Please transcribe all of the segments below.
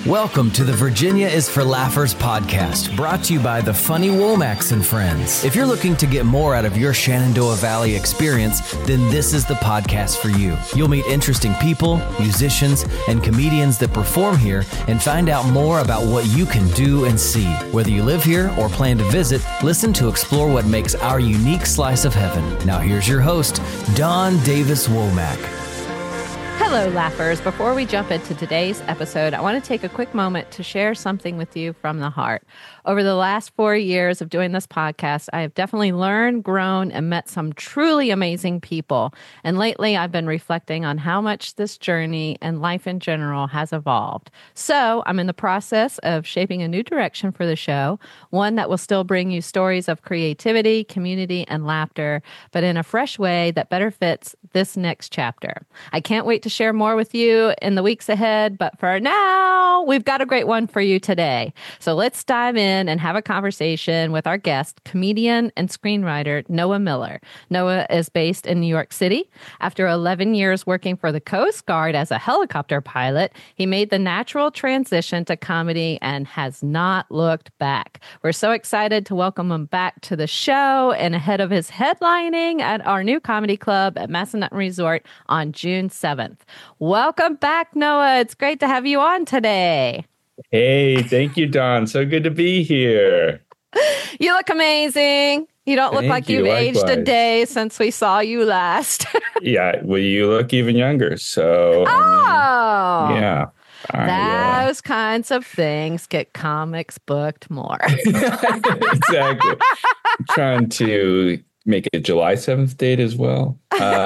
Welcome to the Virginia is for Laughers podcast, brought to you by the Funny Womax and Friends. If you're looking to get more out of your Shenandoah Valley experience, then this is the podcast for you. You'll meet interesting people, musicians, and comedians that perform here and find out more about what you can do and see. Whether you live here or plan to visit, listen to explore what makes our unique slice of heaven. Now here's your host, Don Davis Womack. Hello, Laughers. Before we jump into today's episode, I want to take a quick moment to share something with you from the heart. Over the last 4 years of doing this podcast, I have definitely learned, grown, and met some truly amazing people. And lately, I've been reflecting on how much this journey and life in general has evolved. So I'm in the process of shaping a new direction for the show, one that will still bring you stories of creativity, community, and laughter, but in a fresh way that better fits this next chapter. I can't wait to share more with you in the weeks ahead, but for now, we've got a great one for you today. So let's dive in and have a conversation with our guest, comedian and screenwriter Noah Miller. Noah is based in New York City. After 11 years working for the Coast Guard as a helicopter pilot, he made the natural transition to comedy and has not looked back. We're so excited to welcome him back to the show and ahead of his headlining at our new comedy club at Massanutten Resort on June 7th. Welcome back, Noah. It's great to have you on today. Hey, thank you, Don. So good to be here. You look amazing. You don't look like you've aged a day since we saw you last. Yeah, well, you look even younger. So, yeah. Those kinds of things get comics booked more. Exactly. I'm trying to make it July 7th date as well.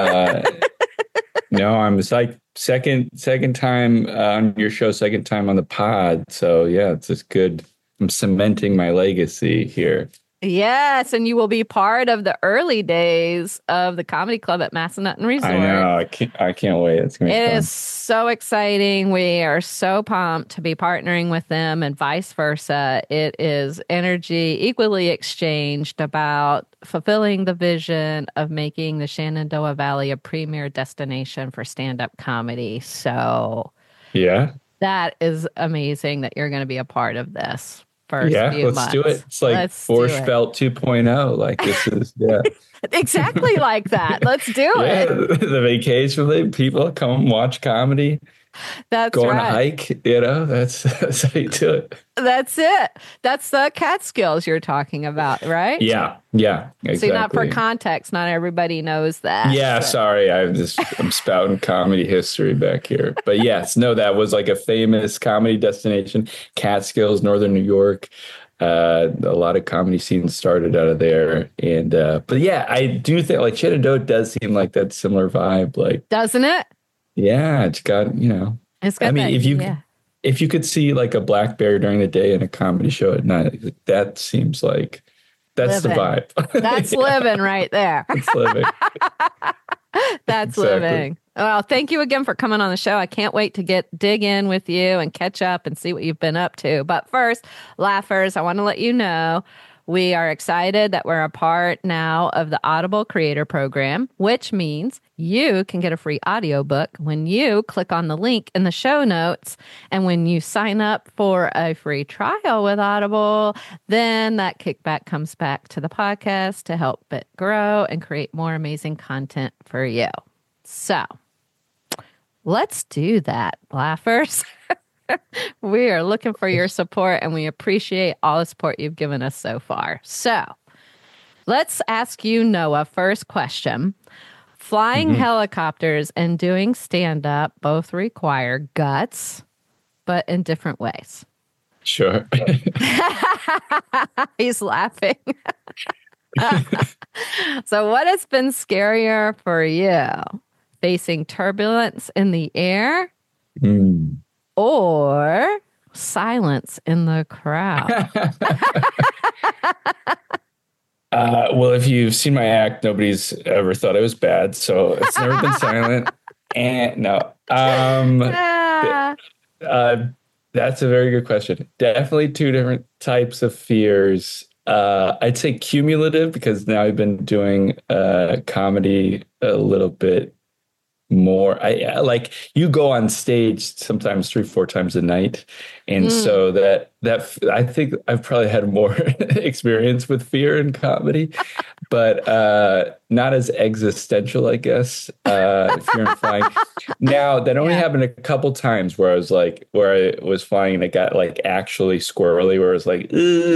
No, I'm just like second time on your show, second time on the pod. So yeah, it's just good. I'm cementing my legacy here. Yes, and you will be part of the early days of the comedy club at Massanutten Resort. I know. I can't wait. It's gonna be fun. It is so exciting. We are so pumped to be partnering with them and vice versa. It is energy equally exchanged about fulfilling the vision of making the Shenandoah Valley a premier destination for stand-up comedy. So yeah, that is amazing that you're going to be a part of this. Let's do it. It's like Borscht Belt 2.0. Like this is, yeah. Exactly like that. Let's do it. The vacation, people come watch comedy. That's go right. on a hike, that's how you do it. That's it. That's the Catskills you're talking about, right? Yeah, exactly. See, not for context, not everybody knows that. Yeah, sorry, I'm spouting comedy history back here. But yes, no, that was like a famous comedy destination, Catskills, Northern New York. A lot of comedy scenes started out of there. And but yeah, I do think like Shenandoah does seem like that similar vibe. Like, doesn't it? Yeah, it's got, It's got if you could see like a black bear during the day and a comedy show at night, that seems like that's living. The vibe. That's living right there. It's living. That's living. Well, thank you again for coming on the show. I can't wait to dig in with you and catch up and see what you've been up to. But first, Laughers, I want to let you know we are excited that we're a part now of the Audible Creator Program, which means you can get a free audiobook when you click on the link in the show notes. And when you sign up for a free trial with Audible, then that kickback comes back to the podcast to help it grow and create more amazing content for you. So let's do that, Laughers. We are looking for your support, and we appreciate all the support you've given us so far. So let's ask you, Noah, first question. Flying helicopters and doing stand-up both require guts, but in different ways. Sure. He's laughing. So what has been scarier for you? Facing turbulence in the air? Or silence in the crowd? Well, if you've seen my act, nobody's ever thought I was bad, so it's never been silent. And no, that's a very good question. Definitely two different types of fears. I'd say cumulative because now I've been doing comedy a little bit more. Like you go on stage sometimes 3-4 times a night, and so that I think I've probably had more experience with fear in comedy, but not as existential, I guess. Fear in flying. Now that only happened a couple times where I was flying and it got like actually squirrely, where it was like,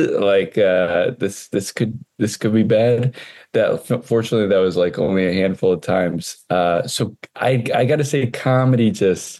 this could be bad. That fortunately that was like only a handful of times. So I got to say, comedy just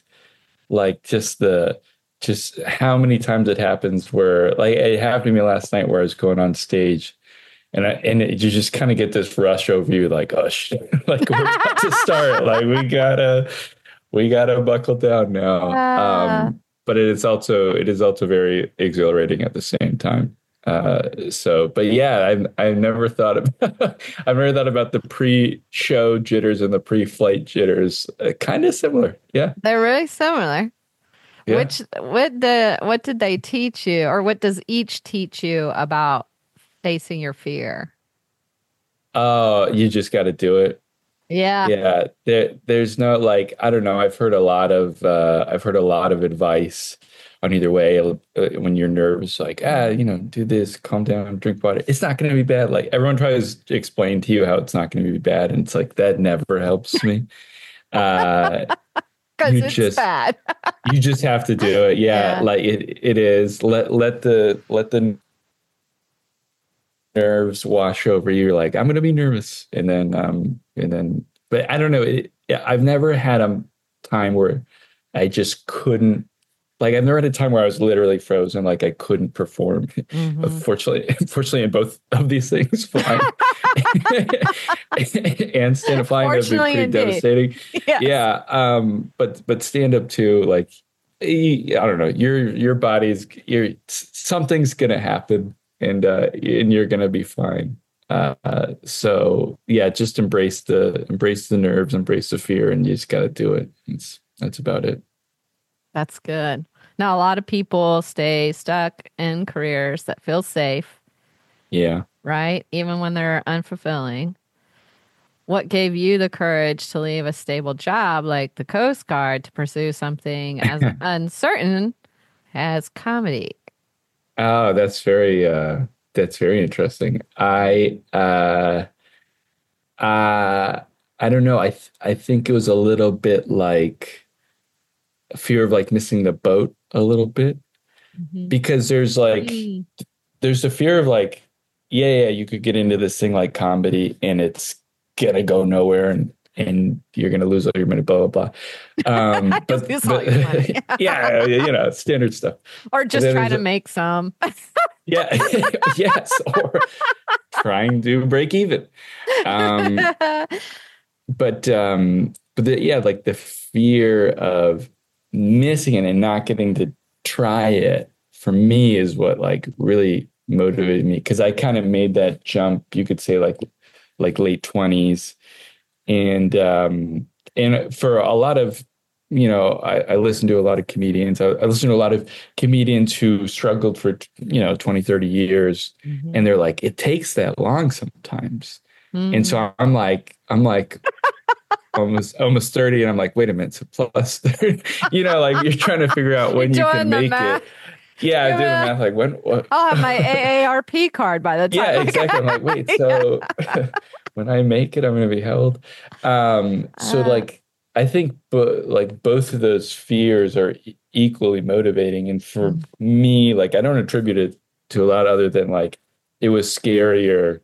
how many times it happens where like it happened to me last night where I was going on stage. You just kind of get this rush over you, like, oh shit, like we're about to start, like we gotta buckle down now. But it is also very exhilarating at the same time. But yeah, I've never thought about the pre-show jitters and the pre-flight jitters. Kind of similar, yeah. They're really similar. Yeah. What did they teach you, or what does each teach you about facing your fear? Oh, you just got to do it. Yeah. There's no, like, I don't know. I've heard a lot of advice on either way. When you're nervous, like, do this, calm down, drink water. It's not going to be bad. Like everyone tries to explain to you how it's not going to be bad, and it's like that never helps me. Because it's bad. You just have to do it. Yeah. Like it is. Let the nerves wash over you. You're like, I'm going to be nervous. And then, but I don't know. I've never had a time where I just couldn't, like, I've never had a time where I was literally frozen. Like I couldn't perform. Unfortunately, in both of these things, flying and stand up flying, that'd be pretty devastating. Yes. Yeah. But stand up too, like, I don't know, your body's, something's going to happen. And you're gonna be fine. So yeah, just embrace the nerves, embrace the fear, and you just got to do it. That's about it. That's good. Now, a lot of people stay stuck in careers that feel safe. Yeah. Right. Even when they're unfulfilling. What gave you the courage to leave a stable job like the Coast Guard to pursue something as uncertain as comedy? Oh, that's very interesting. I don't know. I think it was a little bit like a fear of like missing the boat a little bit, because there's a fear of like, you could get into this thing like comedy and it's gonna go nowhere and you're going to lose all your money, blah, blah, blah. But standard stuff. Or just try to make some. Yeah. Yes. Or trying to break even. Like the fear of missing it and not getting to try it for me is what like really motivated me. Cause I kind of made that jump, you could say like late 20s. And for a lot of, I listen to a lot of comedians. I listen to a lot of comedians who struggled for, 20, 30 years. And they're like, it takes that long sometimes. And so I'm like almost 30. And I'm like, wait a minute. So plus 30, like you're trying to figure out when you can make it. Yeah, I did the math. Like what? I'll have my AARP card by the time. Yeah, exactly. I'm like, wait, so when I make it, I'm going to be held. So like, I think both of those fears are equally motivating. And for me, like, I don't attribute it to a lot other than like, it was scarier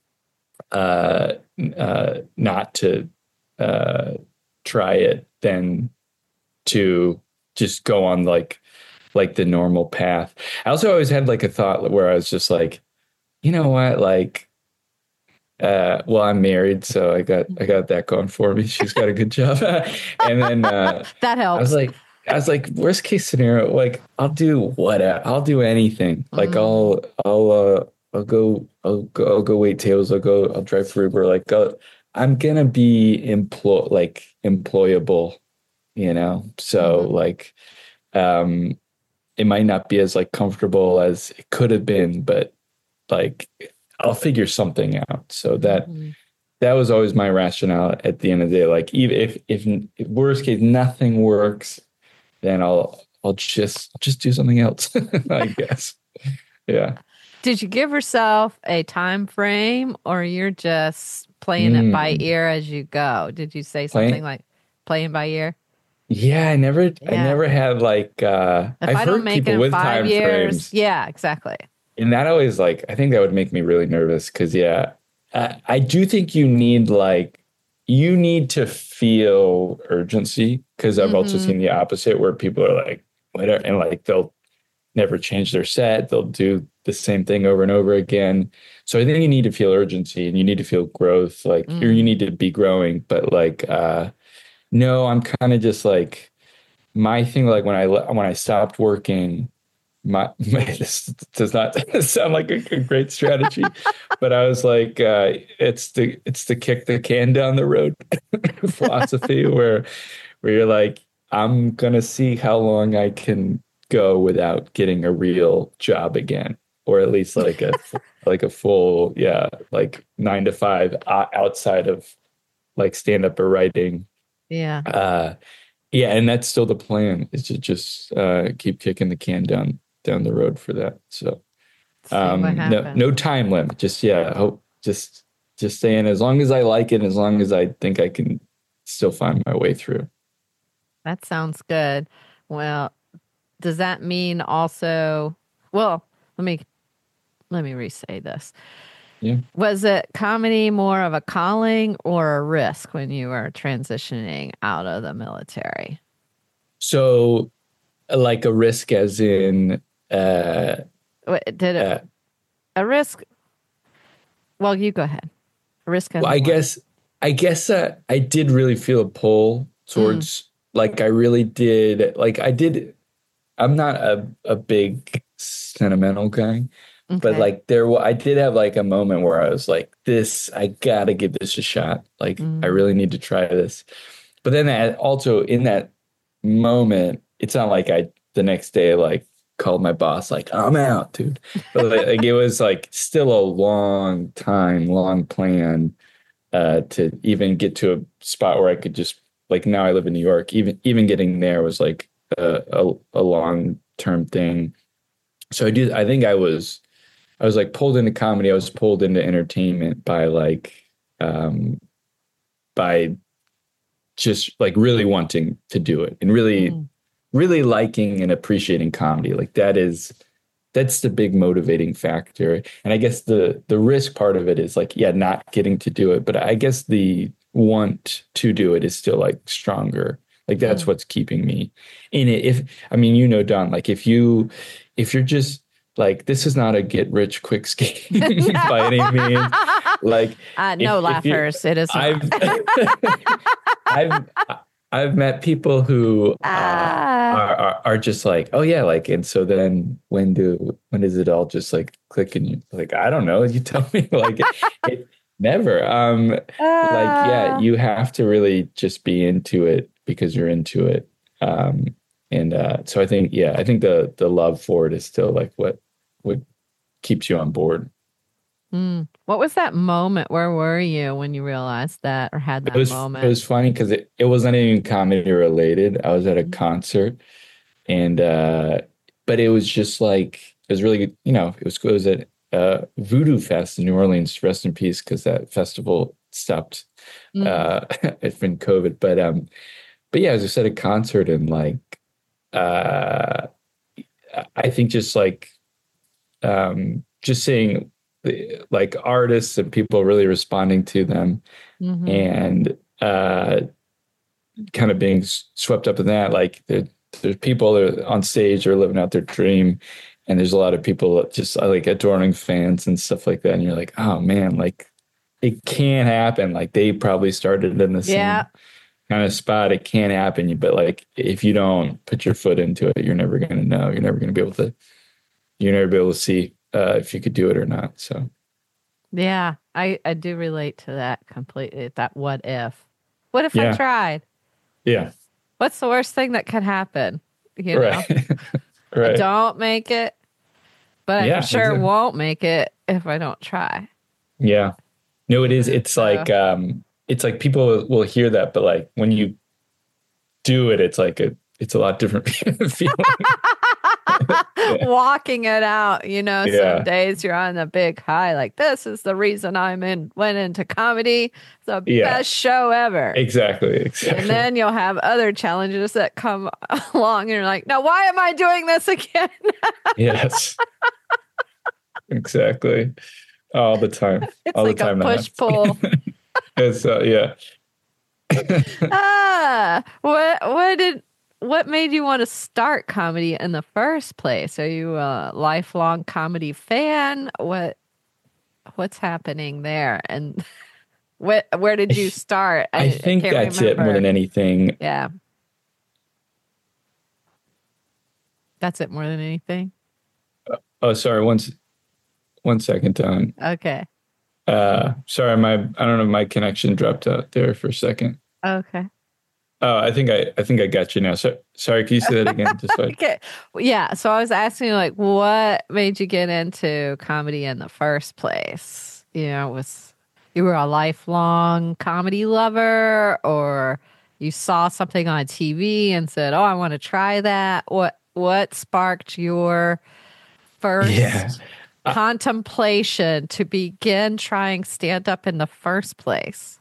not to try it than to just go on like the normal path. I also always had like a thought where I was just like, you know what, like, well, I'm married, so I got that going for me. She's got a good job. And then that helps. I was like, worst case scenario, like I'll do anything. Like I'll go wait tables. I'll drive for Uber. Like I'm gonna be employable, So like, it might not be as like comfortable as it could have been, but like I'll figure something out. So that that was always my rationale at the end of the day. Like, even if worst case nothing works, then I'll just do something else, I guess. Yeah. Did you give yourself a time frame, or you're just playing it by ear as you go? Did you say something like playing by ear? Yeah, I never had like if I've I don't heard make people it in with 5 time years, frames. yeah, exactly. And that always like, I think that would make me really nervous because, yeah, I do think you need to feel urgency, because I've also seen the opposite where people are like, whatever, and like they'll never change their set. They'll do the same thing over and over again. So I think you need to feel urgency and you need to feel growth, like, or you need to be growing. But like, no, I'm kind of just like, my thing, like when I stopped working, this does not sound like a great strategy, but I was like, it's the kick the can down the road philosophy, where you're like, I'm gonna see how long I can go without getting a real job again, or at least like a full, yeah, like 9 to 5 outside of like stand up or writing. Yeah. Yeah, and that's still the plan, is to just keep kicking the can down the road for that. So See what happens. no time limit. Just, yeah, hope just saying, as long as I like it, as long as I think I can still find my way through. That sounds good. Well, does that mean also, well, let me re-say this. Yeah. Was it comedy more of a calling or a risk when you were transitioning out of the military? So like a risk as in Did it a risk? Well, you go ahead. A risk as well, I guess I did really feel a pull towards, like, I really did, like I did. I'm not a big sentimental guy. But like I did have like a moment where I was like, I gotta give this a shot. Like, I really need to try this. But then also in that moment, it's not like the next day, like, called my boss, like, I'm out, dude. But like it was like still a long plan to even get to a spot where I could just, like, now I live in New York. Even getting there was like a long-term thing. So I think I was like pulled into comedy. I was pulled into entertainment by just like really wanting to do it, and really liking and appreciating comedy. Like, that's the big motivating factor. And I guess the risk part of it is like, yeah, not getting to do it. But I guess the want to do it is still like stronger. Like, that's what's keeping me in it. Don, like, if you're just like, this is not a get rich quick scheme by any means. Like, no laughers. It is. I've met people who are just like, oh yeah, like, and so then when does it all just like click? And you like, I don't know. You tell me. Like, it never. Like, yeah, you have to really just be into it because you're into it. So I think the love for it is still like what keeps you on board. What was that moment? Where were you when you realized that, or had that moment? It was funny because it wasn't even comedy related. I was at a concert, and but it was just like, it was really, it was at Voodoo Fest in New Orleans. Rest in peace, because that festival stopped. It's been COVID, but yeah, I was just at a concert, and like, I think just like, just seeing like artists and people really responding to them, and kind of being swept up in that. Like, there's people that are on stage or living out their dream, and there's a lot of people just like adoring fans and stuff like that. And you're like, oh man, like, it can't happen. Like, they probably started in the same kind of spot. It can't happen. But like, if you don't put your foot into it, you're never going to know. You're never be able to see if you could do it or not. So yeah, I do relate to that completely. That what if I tried? Yeah. What's the worst thing that could happen? Right. I don't make it, but I sure exactly. won't make it if I don't try. Yeah. No, it is. It's like people will hear that, but like when you do it, it's a lot different feeling. Walking it out, some Yeah, days you're on a big high, like this is the reason went into comedy. It's the yeah, best show ever. exactly. And then you'll have other challenges that come along and you're like, no, why am I doing this again? Yes, exactly. All the time. It's All the like a time. push pull. It's yeah. What made you want to start comedy in the first place? Are you a lifelong comedy fan? What's happening there? And where did you start? I think can't that's it more remember. than anything. Yeah. That's it more than anything. Oh, sorry. One second, Don. Okay. Sorry, I don't know, my connection dropped out there for a second. Okay. Oh, I think I got you now. So, sorry, can you say that again? Just so Okay. Yeah. So I was asking you, like, what made you get into comedy in the first place? You were a lifelong comedy lover, or you saw something on TV and said, "Oh, I want to try that." What sparked your yeah. first contemplation to begin trying stand up in the first place?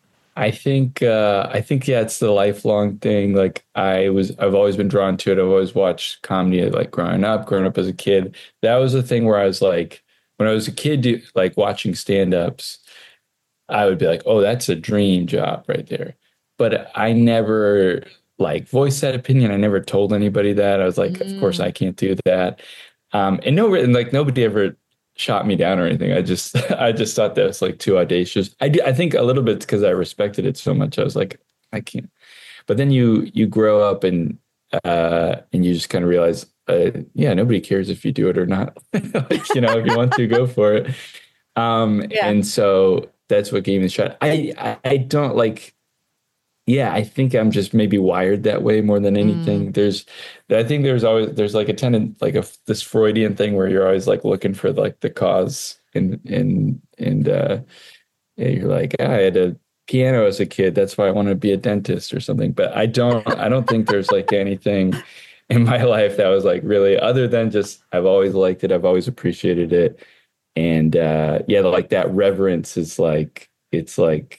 I think yeah, it's the lifelong thing. Like I've always been drawn to it. I've always watched comedy like growing up as a kid. That was the thing where I was like, when I was a kid, like watching stand-ups, I would be like, oh, that's a dream job right there. But I never like voiced that opinion. I never told anybody that. I was like, of course I can't do that. And like nobody ever shot me down or anything. I just thought that was like too audacious. I think a little bit because I respected it so much. I was like, I can't. But then you grow up and you just kind of realize, yeah, nobody cares if you do it or not. Like, if you want to, go for it. Yeah. And so that's what gave me the shot. I don't like. Yeah, I think I'm just maybe wired that way more than anything. I think there's like a tenant, like this Freudian thing where you're always like looking for like the cause and yeah, you're like, I had a piano as a kid. That's why I want to be a dentist or something. But I don't think there's like anything in my life that was like really other than just I've always liked it. I've always appreciated it. And yeah, like that reverence is like it's like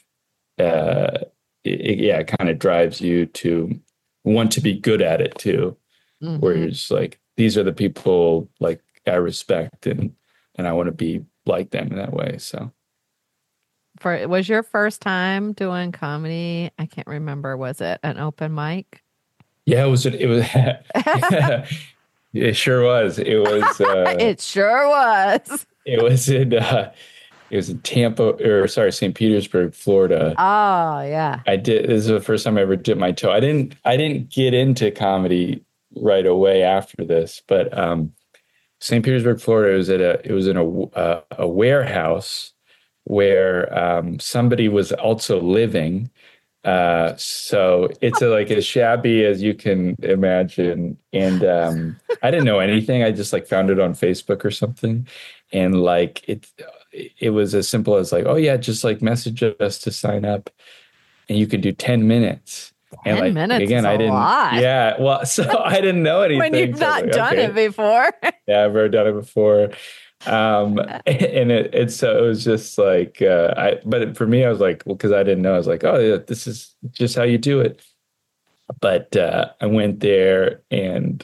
it kind of drives you to want to be good at it too, where you're just like, these are the people like I respect and I want to be like them in that way. So Was your first time doing comedy? I can't remember. Was it an open mic? yeah, yeah, it sure was. It was It sure was. it was in Tampa, or sorry, St. Petersburg, Florida. Oh, yeah. This is the first time I ever dipped my toe. I didn't get into comedy right away after this, but St. Petersburg, Florida, it was in a warehouse where somebody was also living. So it's like as shabby as you can imagine. And I didn't know anything. I just like found it on Facebook or something. And like it was as simple as like, oh yeah, just like message us to sign up and you can do 10 minutes. 10 like, minutes again, is a I didn't, lot. yeah. Well, so I didn't know anything. When you've so not like, done okay. it before. Yeah, I've never done it before. And so it was just like, but for me, I was like, well, cause I didn't know, I was like, oh yeah, this is just how you do it. But, I went there and,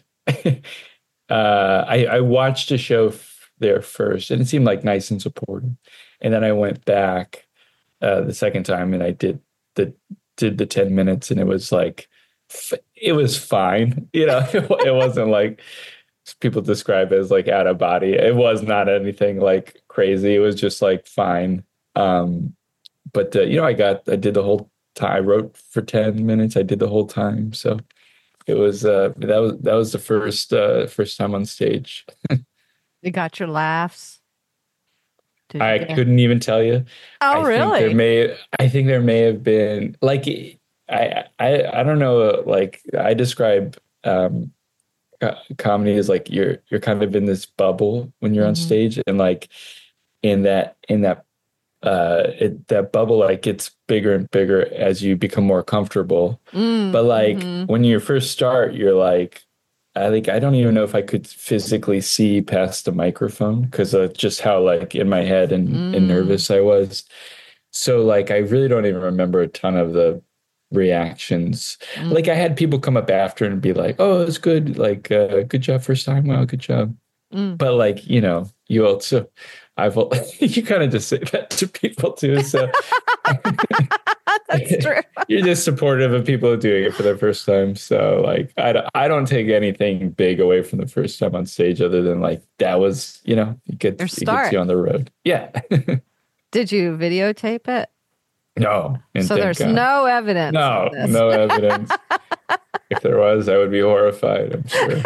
I watched a show there first and it seemed like nice and supportive. And then I went back, the second time and I did the 10 minutes and it was like, it was fine. It wasn't like, people describe it as like out of body. It was not anything like crazy. It was just like fine. But I did the whole time. I wrote for 10 minutes. I did the whole time. So it was that was the first time on stage. You got your laughs. I couldn't even tell you. Oh, really? I think there may have been like I don't know. Like I describe comedy is like you're kind of in this bubble when you're on stage and like in that that bubble like gets bigger and bigger as you become more comfortable. But like when you first start, you're like, I don't even know if I could physically see past the microphone because of just how like in my head and nervous I was. So like I really don't even remember a ton of the reactions. Like I had people come up after and be like, "Oh, it's good. Like good job first time. Wow, good job." But like, you know, you also you kind of just say that to people too. So That's true. you're just supportive of people doing it for the first time. So like, I don't take anything big away from the first time on stage other than like, that was, you know, it gets you on the road. Yeah. Did you videotape it? No. So there's no evidence. No, no evidence. If there was, I would be horrified, I'm sure.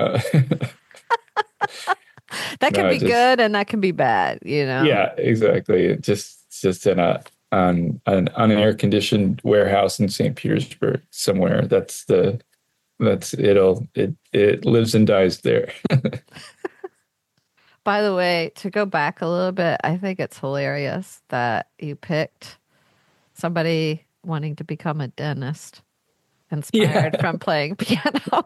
That can be good and that can be bad, you know? Yeah, exactly. Just in an air conditioned warehouse in St. Petersburg somewhere. It lives and dies there. By the way, to go back a little bit, I think it's hilarious that you picked somebody wanting to become a dentist inspired from playing piano.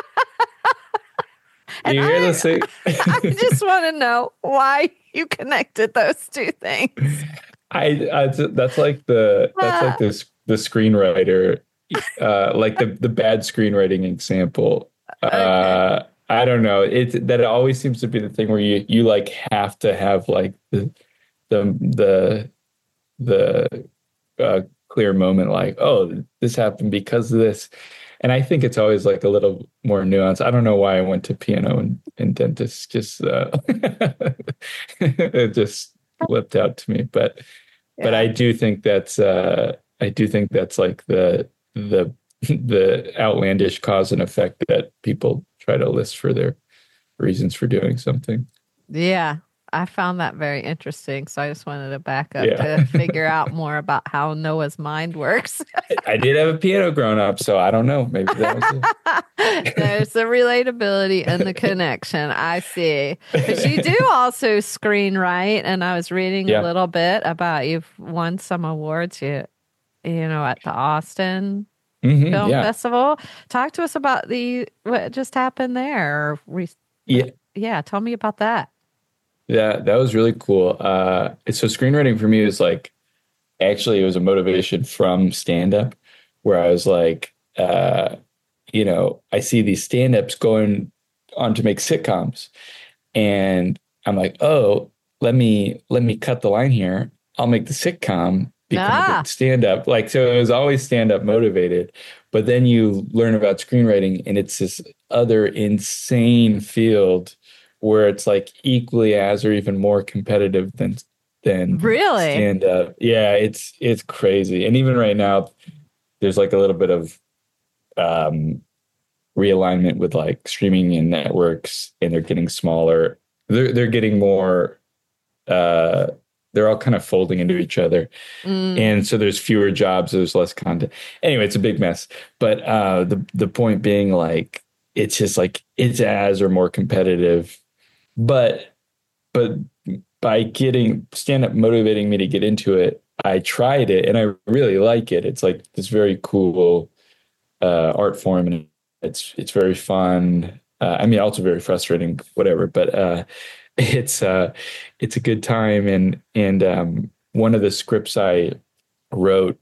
And you hear this thing? I just want to know why you connected those two things. That's like the screenwriter, like the bad screenwriting example. Okay. I don't know. It always seems to be the thing where you like have to have like the clear moment, like, oh, this happened because of this. And I think it's always like a little more nuanced. I don't know why I went to piano and dentist. Just it just flipped out to me. But I do think that's like the outlandish cause and effect that people try to list for their reasons for doing something. Yeah. I found that very interesting. So I just wanted to back up to figure out more about how Noah's mind works. I did have a piano growing up, so I don't know. Maybe that was it. There's the relatability and the connection. I see. But you do also screenwrite, and I was reading a little bit about you've won some awards, you know, at the Austin Film Festival. Talk to us about what just happened there. Yeah, tell me about that. Yeah, that was really cool. So screenwriting for me is like, actually it was a motivation from stand-up where I was like, you know, I see these stand-ups going on to make sitcoms and I'm like, oh, let me cut the line here. I'll make the sitcom become a good stand-up. Like, so it was always stand-up motivated, but then you learn about screenwriting and it's this other insane field where it's like equally as or even more competitive than really stand up. Yeah, it's crazy. And even right now, there's like a little bit of realignment with like streaming and networks, and they're getting smaller. They're getting more. They're all kind of folding into each other, and so there's fewer jobs. There's less content. Anyway, it's a big mess. But the point being, like, it's just like it's as or more competitive. But by getting stand-up motivating me to get into it, I tried it and I really like it. It's like this very cool art form, and it's very fun. I mean, also very frustrating, whatever. But it's a good time. And one of the scripts I wrote,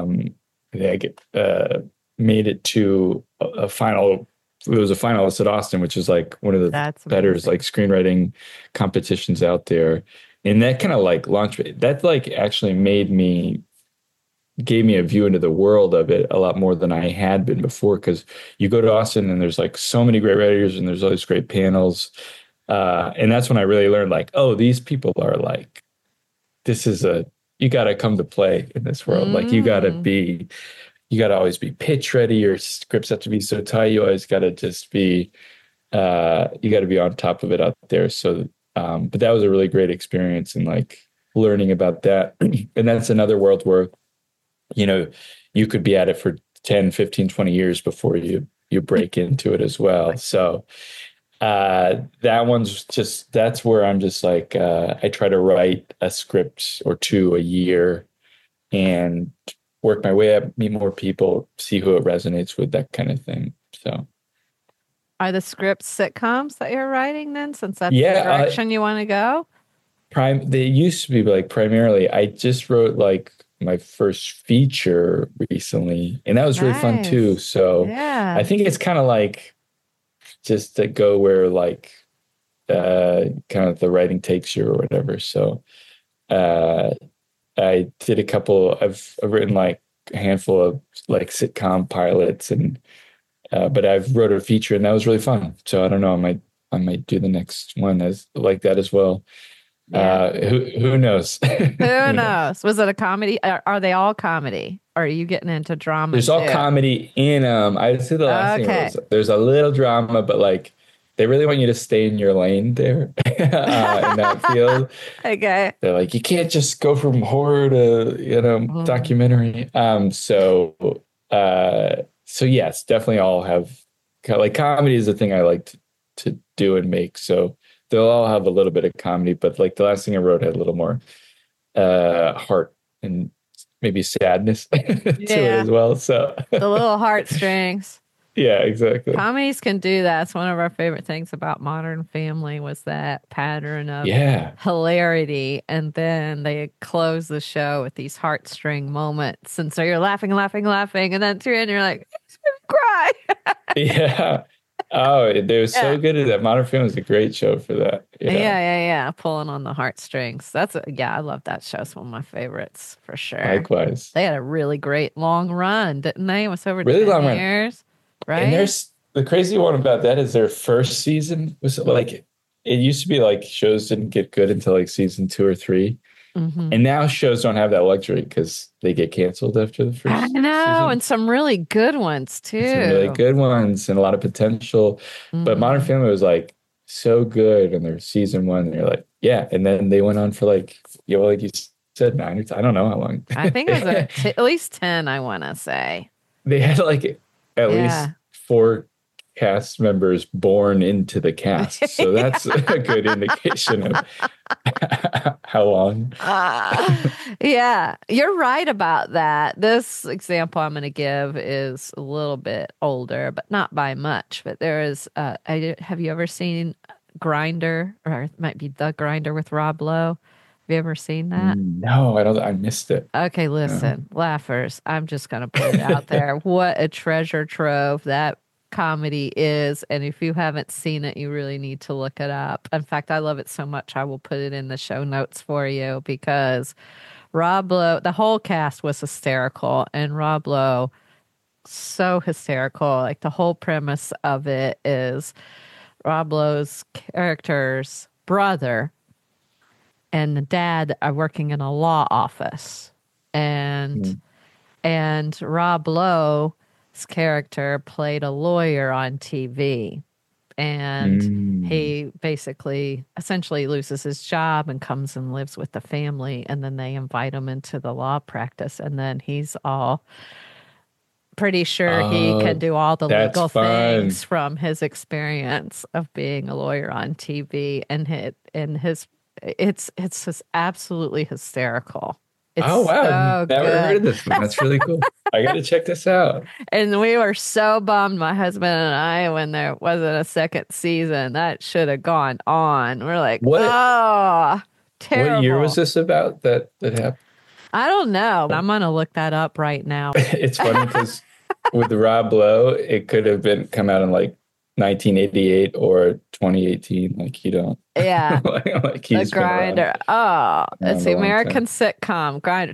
made it to a final. It was a finalist at Austin, which is like one of the better like screenwriting competitions out there. And that kind of like launched that, like actually gave me a view into the world of it a lot more than I had been before. Because you go to Austin and there's like so many great writers and there's all these great panels. And that's when I really learned, like, oh, these people are like, you got to come to play in this world. Like you got to always be pitch ready. Your scripts have to be so tight. You always got to just be, you got to be on top of it out there. So, but that was a really great experience, and like learning about that. And that's another world where, you know, you could be at it for 10, 15, 20 years before you break into it as well. So, That one's just, that's where I'm just like, I try to write a script or two a year and work my way up, meet more people, see who it resonates with, that kind of thing. So, Are the scripts sitcoms that you're writing then, since that's the yeah, direction you want to go? they used to be like primarily, I just wrote like my first feature recently, and that was really fun too. Nice. So Yeah. I think it's kind of like just to go where like kind of the writing takes you or whatever. So uh I did a couple, I've written like a handful of like sitcom pilots, and but I've wrote a feature and that was really fun. So I don't know, I might do the next one as like that as well. Yeah. Who knows? Who knows? Was it a comedy? Are they all comedy? Or are you getting into drama There's all too? comedy in I'd say the last thing Okay. was there's a little drama, but like they really want you to stay in your lane there in that field. Okay. They're like, you can't just go from horror to documentary. So yes, definitely all have like comedy is the thing I like to do and make. So they'll all have a little bit of comedy, but like the last thing I wrote had a little more heart and maybe sadness to it Yeah. as well. So The little heartstrings. yeah, exactly. Comedies can do that. It's one of our favorite things about Modern Family was that pattern of Yeah. hilarity. And then they close the show with these heartstring moments. And so you're laughing, laughing, laughing. And then to the end, you're like, cry. Yeah. Oh, they're so Yeah. good at that. Modern Family is a great show for that. Yeah. Pulling on the heartstrings. I love that show. It's one of my favorites for sure. Likewise. They had a really great long run, didn't they? It was over Really 10 long run. years, right? And there's the crazy one about that is their first season was like it used to be like shows didn't get good until like season 2 or 3. Mhm. And now shows don't have that luxury because they get canceled after the first I know, season. and some really good ones too. Some really good ones and a lot of potential. But Modern Mhm. Family was like so good in their season 1. They're like, yeah. And then they went on for like, like you said, 9 or 10, I don't know how long. I think it was at least 10, I want to say. They had like at Yeah. least 4 cast members born into the cast. So that's a good indication of how long. Yeah, you're right about that. This example I'm going to give is a little bit older, but not by much. But there is, have you ever seen Grinder, or it might be The Grinder with Rob Lowe? Have you ever seen that? No, I missed it. Okay, listen, laughers. I'm just going to put it out there. What a treasure trove that comedy is. And if you haven't seen it, you really need to look it up. In fact, I love it so much, I will put it in the show notes for you because Rob Lowe, the whole cast was hysterical. And Rob Lowe, so hysterical. Like the whole premise of it is Rob Lowe's character's brother and the dad are working in a law office. And Rob Lowe's character played a lawyer on TV. And he basically essentially loses his job and comes and lives with the family. And then they invite him into the law practice. And then he's all pretty sure he can do all the that's legal fun. things from his experience of being a lawyer on TV. And it's just absolutely hysterical. It's Oh wow, so never good. heard of this one. That's really cool. I got to check this out. And we were so bummed, my husband and I, when there wasn't a second season. That should have gone on. We're like, oh, terrible. What year was this about that happened? I don't know. I'm going to look that up right now. It's funny because with Rob Lowe, it could have been come out in like 1988 or 2018. Like you don't. Yeah. like The he's been around Grinder. Oh, it's the a long American time. sitcom Grinder.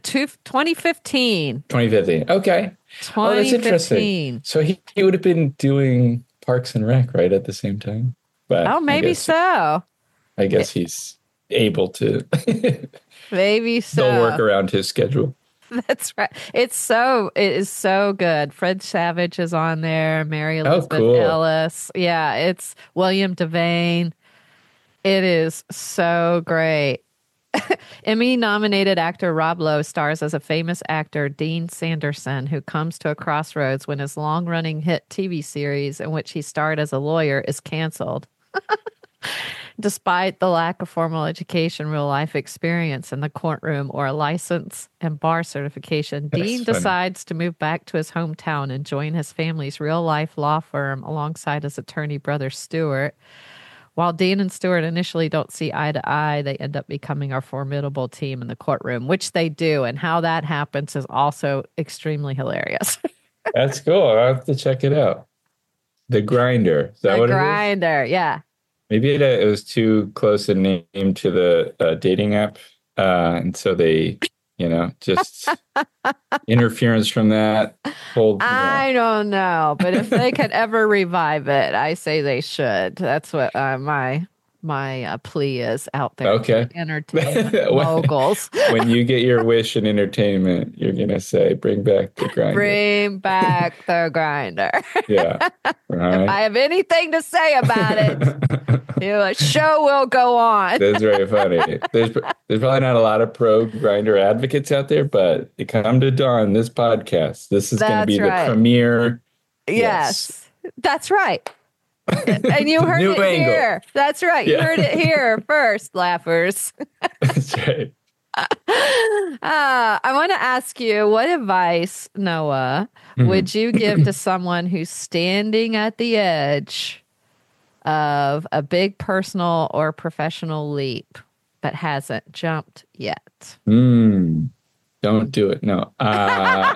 2015. 2015. Okay. Oh, that's 2015. interesting. So he would have been doing Parks and Rec right at the same time. But Oh, maybe so. I guess he's able to. Maybe so. They'll work around his schedule. That's right. It is so good. Fred Savage is on there. Mary Elizabeth cool. Ellis. Yeah, it's William Devane. It is so great. Emmy-nominated actor Rob Lowe stars as a famous actor, Dean Sanderson, who comes to a crossroads when his long-running hit TV series in which he starred as a lawyer is canceled. Despite the lack of formal education, real life experience in the courtroom, or a license and bar certification, Dean decides to move back to his hometown and join his family's real life law firm alongside his attorney brother Stuart. While Dean and Stuart initially don't see eye to eye, they end up becoming a formidable team in the courtroom, which they do. And how that happens is also extremely hilarious. That's cool. I'll have to check it out. The Grinder. Is that what it is? The Grinder, yeah. Maybe it was too close a name to the dating app. And so they, just interference from that. I don't know. But if they could ever revive it, I say they should. That's what my plea is out there. Okay. Entertainment moguls. When you get your wish in entertainment, you're going to say, bring back the Grinder. Bring back the Grinder. Yeah. Right. If I have anything to say about it, the show will go on. That's very funny. There's probably not a lot of pro Grinder advocates out there, but it come to dawn, this podcast, this is going to be the premier. Yes. That's right. And you heard it angle. Here. That's right. You heard it here first, laughers. That's right. I want to ask you, what advice, Noah, would you give to someone who's standing at the edge of a big personal or professional leap but hasn't jumped yet? Don't do it. No. I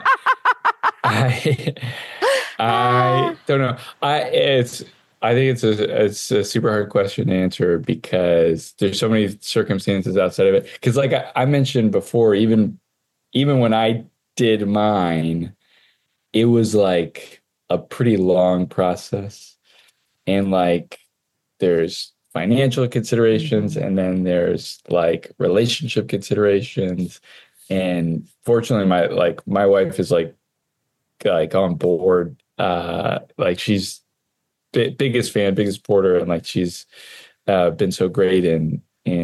don't know. I think it's a super hard question to answer because there's so many circumstances outside of it. Because like I mentioned before, even when I did mine, it was like a pretty long process. And like there's financial considerations and then there's like relationship considerations. And fortunately my wife is like on board. Like she's biggest fan, biggest supporter, and like she's been so great in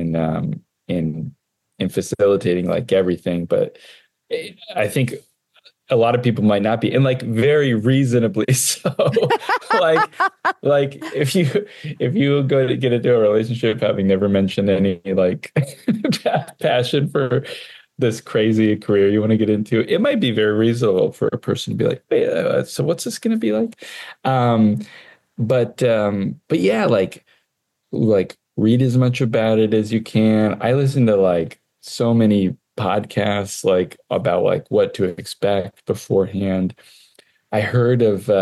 facilitating like everything. But I think a lot of people might not be, and like very reasonably so. like if you go to get into a relationship having never mentioned any like passion for this crazy career you want to get into, it might be very reasonable for a person to be like, hey, so what's this going to be like? But yeah, like read as much about it as you can. I listen to like so many podcasts like about like what to expect beforehand. I heard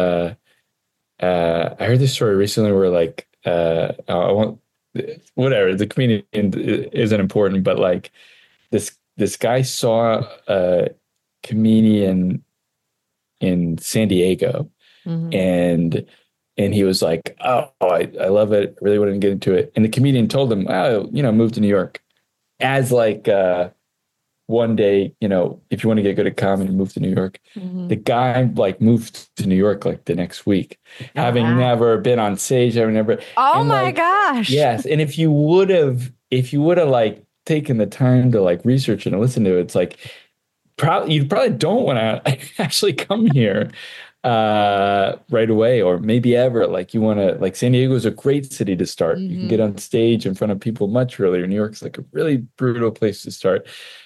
this story recently where like I won't, whatever, the comedian isn't important, but like this guy saw a comedian in San Diego and he was like, oh, I love it. I really want to get into it. And the comedian told him, oh, move to New York as like one day, if you want to get good at comedy, move to New York. The guy like moved to New York like the next week, having never been on stage, Oh my gosh. Yes. And if you would have like taken the time to like research and listen to it, it's like you probably don't want to actually come here right away or maybe ever. Like you want to, like San Diego is a great city to start. You can get on stage in front of people much earlier. New York's like a really brutal place to start.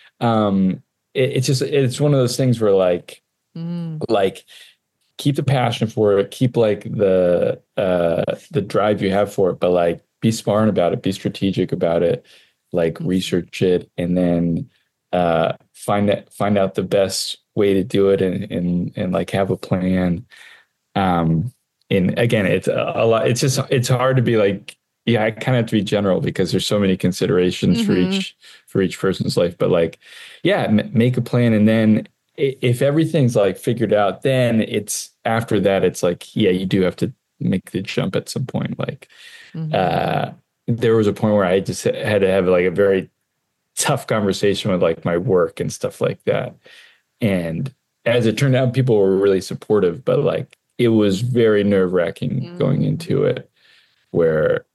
It's one of those things where like keep the passion for it, keep like the drive you have for it, but like be smart about it, be strategic about it, like research it, and then find out the best way to do it and like have a plan. And again, it's a lot. It's hard to be like, yeah, I kind of have to be general because there's so many considerations for each person's life. But like, yeah, make a plan. And then if everything's like figured out, then it's after that, it's like, yeah, you do have to make the jump at some point. Like there was a point where I just had to have like a very tough conversation with like my work and stuff like that. And as it turned out, people were really supportive, but like it was very nerve-wracking going into it where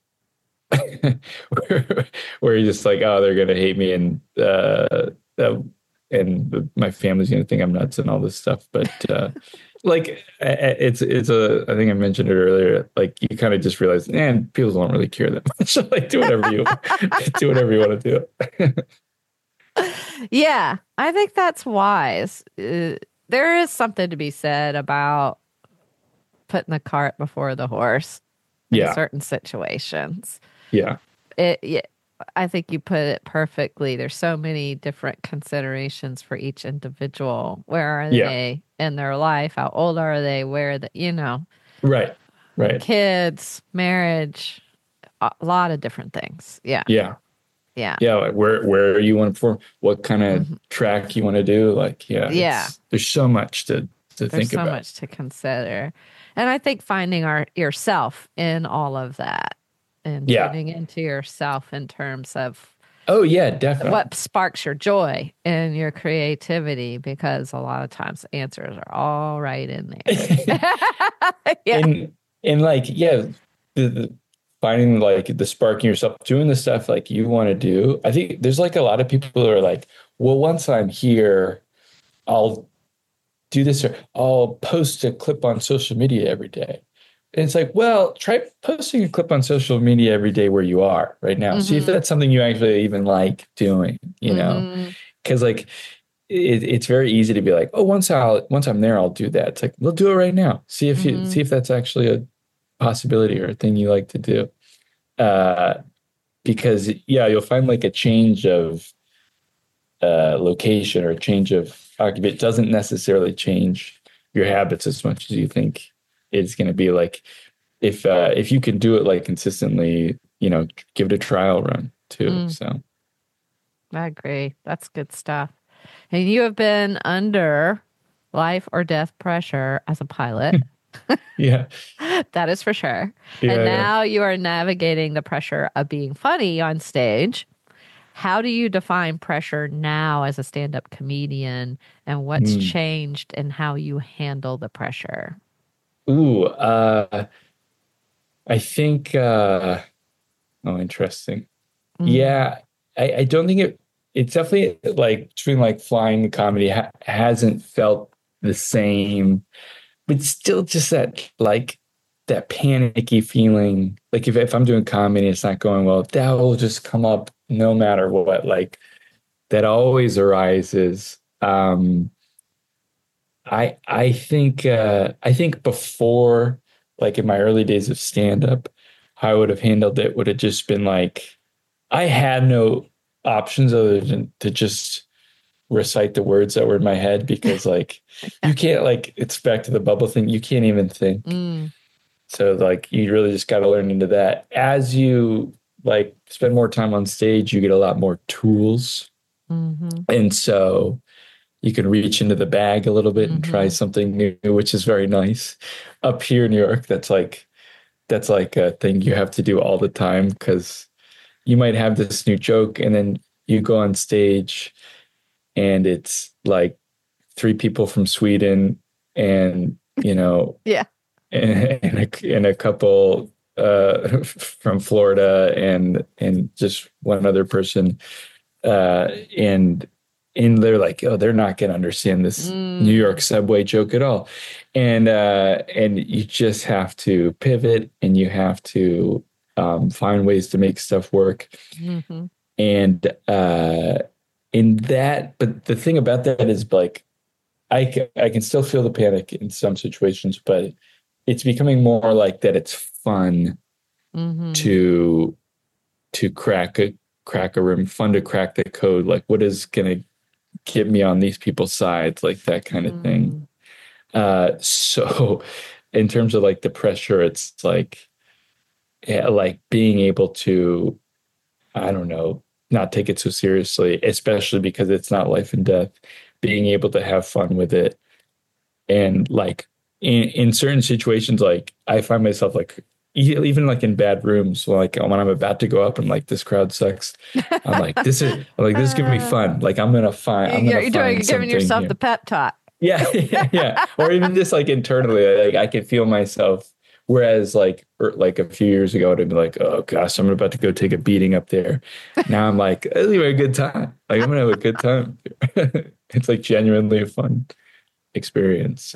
you're just like, oh, they're gonna hate me and my family's gonna think I'm nuts and all this stuff. But like I think I mentioned it earlier. Like you kind of just realize, man, people don't really care that much. Like do whatever you want to do. Yeah, I think that's wise. There is something to be said about putting the cart before the horse in certain situations. Yeah. I think you put it perfectly. There's so many different considerations for each individual. Where are they in their life? How old are they? Where Right. Kids, marriage, a lot of different things. Yeah. Like where you want to perform, what kind of track you want to do. Like, there's so much to think about. There's so much to consider. And I think finding yourself in all of that and tuning into yourself in terms of definitely what sparks your joy and your creativity, because a lot of times the answers are all right in there. The finding like the spark in yourself, doing the stuff like you want to do. I think there's like a lot of people who are like, well, once I'm here, I'll do this, or I'll post a clip on social media every day. And it's like, well, try posting a clip on social media every day where you are right now. See if that's something you actually even like doing, because like it's very easy to be like, oh, once I'm there, I'll do that. It's like, we'll do it right now. See if that's actually a possibility or a thing you like to do. Because you'll find like a change of location or a change of occupation. It doesn't necessarily change your habits as much as you think it's going to be. Like if you can do it like consistently, give it a trial run too. So I agree. That's good stuff. And you have been under life or death pressure as a pilot. Yeah, that is for sure. And now you are navigating the pressure of being funny on stage. How do you define pressure now as a stand-up comedian, and what's changed in how you handle the pressure? I think, interesting. Yeah, I don't think it's definitely like between like flying and comedy hasn't felt the same, but still just that panicky feeling. Like if I'm doing comedy, it's not going well, that will just come up no matter what. Like that always arises. I think before, like in my early days of stand-up, how I would have handled it would have just been like, I had no options other than to just recite the words that were in my head, because like you can't, like, it's back to the bubble thing. You can't even think. So like you really just got to learn into that. As you like spend more time on stage, you get a lot more tools. And so you can reach into the bag a little bit and try something new, which is very nice. Up here in New York, that's like a thing you have to do all the time, because you might have this new joke and then you go on stage and it's like 3 people from Sweden and, and a couple from Florida and just one other person. And they're like, oh, they're not going to understand this New York subway joke at all. And you just have to pivot, and you have to find ways to make stuff work. And in that, but the thing about that is like, I can still feel the panic in some situations, but it's becoming more like that. It's fun to crack a room, fun to crack the code. Like, what is going to get me on these people's sides, like that kind of thing. So in terms of like the pressure, it's like, like being able to, I don't know, not take it so seriously, especially because it's not life and death, being able to have fun with it. And like in certain situations, like I find myself like, even like in bad rooms, like when I'm about to go up and like, this crowd sucks, this is going to be fun. Like you're giving yourself the pep talk. Yeah. Or even just like internally, like I can feel myself. Whereas like a few years ago, I'd be like, oh gosh, I'm about to go take a beating up there. Now I'm like, it's a good time. Like I'm going to have a good time. It's like genuinely a fun experience. So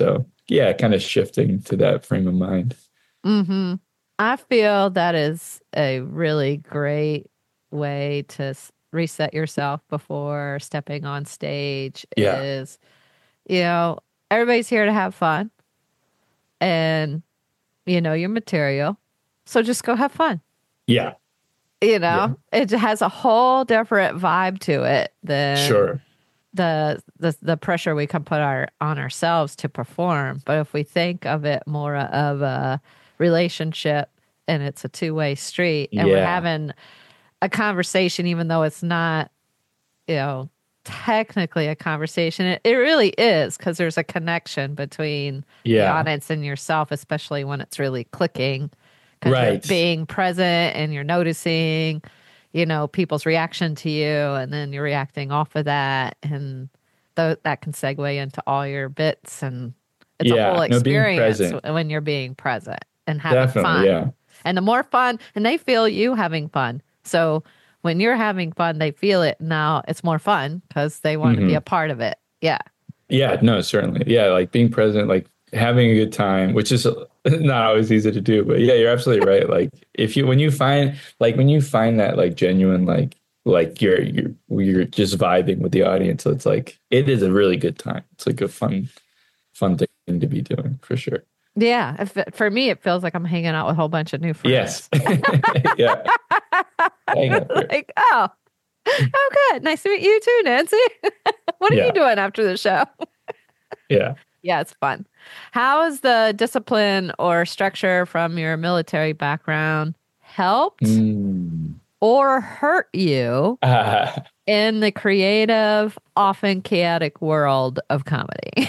yeah, kind of shifting to that frame of mind. Mm-hmm. I feel that is a really great way to reset yourself before stepping on stage Yeah. is, you know, everybody's here to have fun and you know your material. So just go have fun. Yeah. You Yeah. know, it has a whole different vibe to it than Sure. the pressure we can put on ourselves to perform. But if we think of it more of a relationship and it's a two-way street and we're Yeah. having a conversation, even though it's not, you know, technically a conversation, it really is because there's a connection between the Yeah. audience and yourself, especially when it's really clicking because you're Right. being present and you're noticing, you know, people's reaction to you, and then you're reacting off of that, and that can segue into all your bits, and it's a whole Yeah. No, being experience present. when you're being present and having Definitely. fun. Yeah. And the more fun, and they feel you having fun. So when you're having fun, they feel it. Now it's more fun because they want to be Mhm. a part of it. Yeah. Yeah, no, certainly. Yeah, like being present, like having a good time, which is not always easy to do, but yeah, you're absolutely right. Like when you find that like genuine, like you're just vibing with the audience, so it's like it is a really good time. It's like a fun thing to be doing for sure. Yeah. For me, it feels like I'm hanging out with a whole bunch of new friends. Yes. Yeah. Hang on. Like, oh, good. Nice to meet you too, Nancy. What are Yeah. you doing after the show? Yeah. Yeah, it's fun. How has the discipline or structure from your military background helped Mm. or hurt you in the creative, often chaotic world of comedy?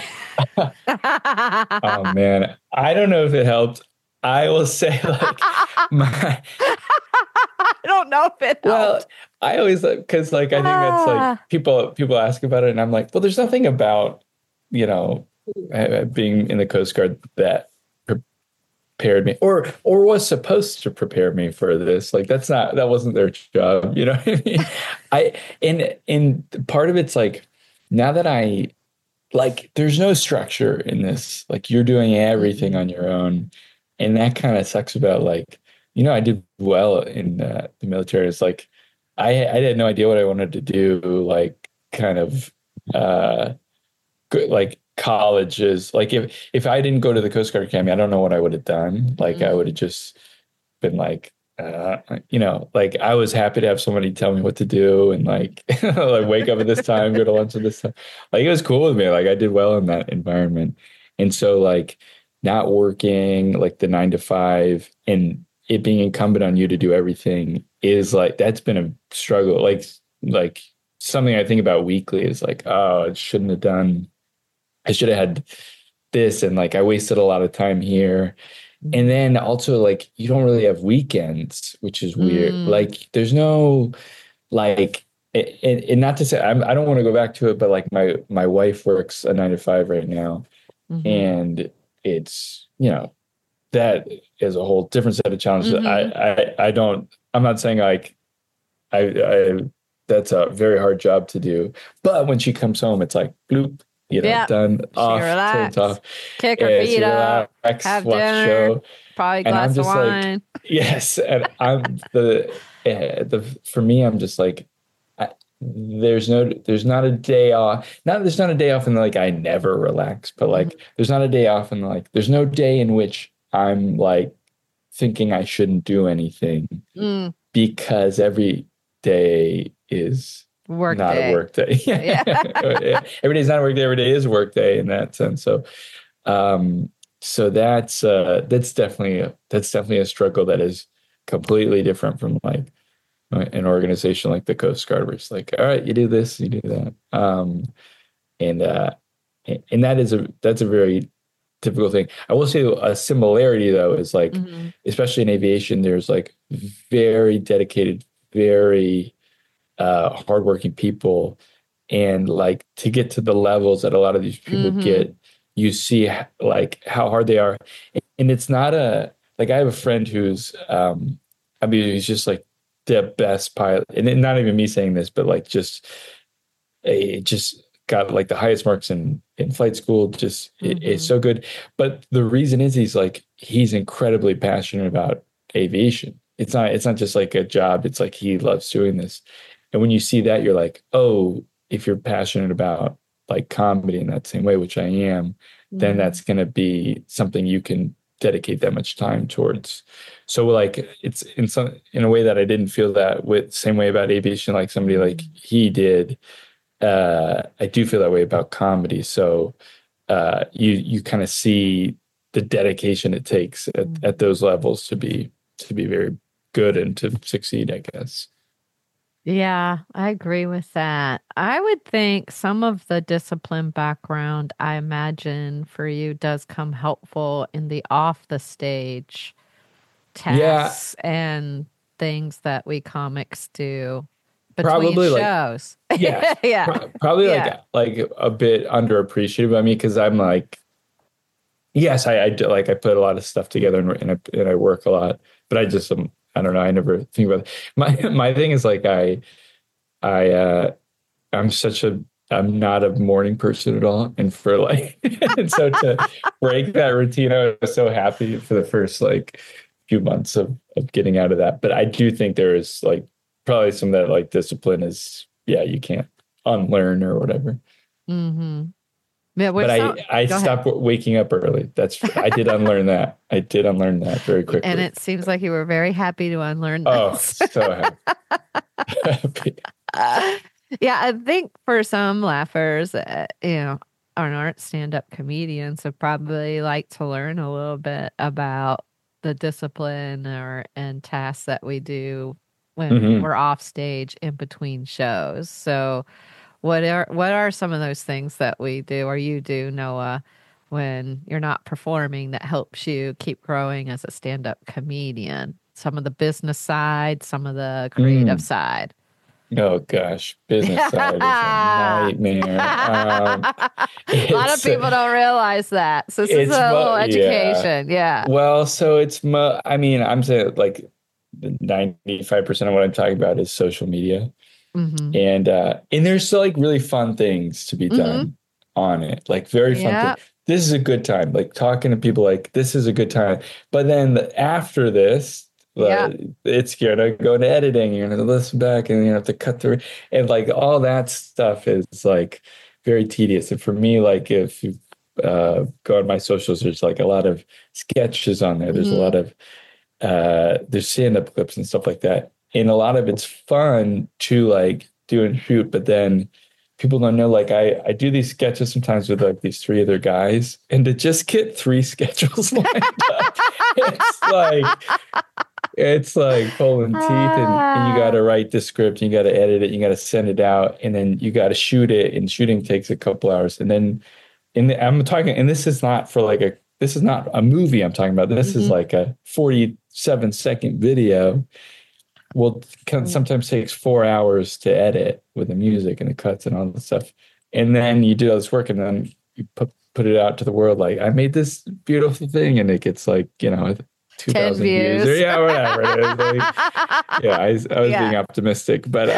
Oh man, I don't know if it helped. I will say like my I don't know if it well, helped. I always because like I think that's like people ask about it, and I'm like, well, there's nothing about being in the Coast Guard that prepared me or was supposed to prepare me for this. Like that wasn't their job. You know what I mean? And part of it's like now that I like there's no structure in this. Like you're doing everything on your own, and that kind of sucks about like I did well in the military. It's like I had no idea what I wanted to do. Like kind of like colleges. Like if I didn't go to the Coast Guard Academy, I don't know what I would have done. Like I would have just been like like I was happy to have somebody tell me what to do and like like wake up at this time, go to lunch at this time. Like it was cool with me. Like I did well in that environment. And so like not working like the 9 to 5 and it being incumbent on you to do everything is like that's been a struggle. Like something I think about weekly is like, oh, I should have had this and like I wasted a lot of time here. And then also like you don't really have weekends, which is weird. Like there's no like and not to say I don't want to go back to it, but like my wife works a 9 to 5 right now, and it's that is a whole different set of challenges. I'm not saying like I that's a very hard job to do, but when she comes home, it's like bloop. Done, off, turns off, kick her feet up, have dinner, show, probably a glass of wine. Like, yes, and I'm the for me, I'm just like, there's not a day off. There's not a day off, and like I never relax, but like there's not a day off, and like there's no day in which I'm like thinking I shouldn't do anything because every day is. Not a work day. Yeah. Every day is not a work day. Every day is a work day in that sense. So, so that's definitely a struggle that is completely different from like an organization like the Coast Guard, where it's like, all right, you do this, you do that, and that's a very typical thing. I will say a similarity though is like, especially in aviation, there's like very dedicated, very hardworking people, and like to get to the levels that a lot of these people get, you see like how hard they are, and it's not like I have a friend who's he's just like the best pilot, and not even me saying this, but like just got like the highest marks in flight school. Just it's so good. But the reason is he's incredibly passionate about aviation. It's not just like a job. It's like he loves doing this. And when you see that, you're like, oh, if you're passionate about like comedy in that same way, which I am, then that's going to be something you can dedicate that much time towards. So like it's in a way that I didn't feel that with same way about aviation, like somebody like he did. I do feel that way about comedy. So you kind of see the dedication it takes at those levels to be very good and to succeed, I guess. Yeah, I agree with that. I would think some of the discipline background, I imagine for you, does come helpful in the off the stage tasks and things that we comics do between probably shows. Yeah, probably like a bit underappreciated by me because I'm like, yes, I do, like I put a lot of stuff together and I work a lot, but I just I don't know. I never think about it. My thing is like I'm not a morning person at all, and for like and so to break that routine, I was so happy for the first like few months of getting out of that. But I do think there is like probably some of that like discipline is you can't unlearn or whatever. Mm-hmm. Yeah, but I stopped waking up early. I did unlearn that. I did unlearn that very quickly. And it seems like you were very happy to unlearn that. Oh, so happy. Yeah, I think for some laughers, aren't stand-up comedians would probably like to learn a little bit about the discipline and tasks that we do when we're off stage in between shows. So what are some of those things that we do or you do, Noah, when you're not performing that helps you keep growing as a stand-up comedian? Some of the business side, some of the creative side. Oh gosh, business side is a nightmare. A lot of people don't realize that. So this is a little education. Yeah. Well, so I'm saying like 95% of what I'm talking about is social media. And there's still like really fun things to be done on it, like very fun things. This is a good time, like talking to people, like this is a good time. But then after this, it's gonna go into editing. You're gonna listen back, and you have to cut through, and like all that stuff is like very tedious. And for me, like if you go on my socials, there's like a lot of sketches on there. There's a lot of there's stand-up clips and stuff like that. And a lot of it's fun to like do and shoot, but then people don't know, like I do these sketches sometimes with like these 3 other guys, and to just get 3 schedules lined up, it's like pulling teeth, and you got to write the script, you got to edit it, you got to send it out, and then you got to shoot it, and shooting takes a couple hours. And then I'm talking, and this is not a movie I'm talking about. This is like a 47-second video. Well, sometimes takes 4 hours to edit with the music and the cuts and all the stuff. And then you do all this work, and then you put it out to the world. Like, I made this beautiful thing, and it gets like, 2,000 views. Or whatever it is. Like, I was being optimistic, but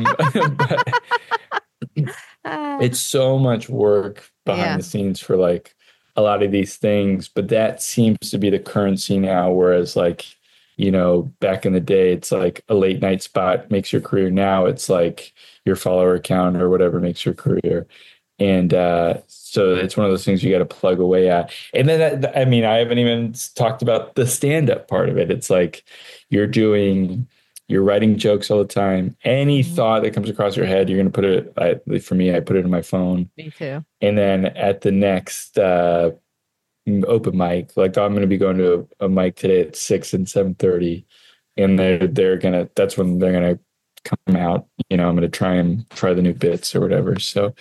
it's so much work behind the scenes for like a lot of these things. But that seems to be the currency now, whereas like, back in the day, it's like a late night spot makes your career. Now it's like your follower count or whatever makes your career. And so it's one of those things you got to plug away at. And then, I haven't even talked about the stand-up part of it. It's like you're writing jokes all the time. Any thought that comes across your head, you're going to put it, for me, I put it in my phone. Me too. And then at the next open mic, like I'm going to be going to a mic today at 6 and 7:30, and that's when they're going to come out. I'm going to try the new bits or whatever. So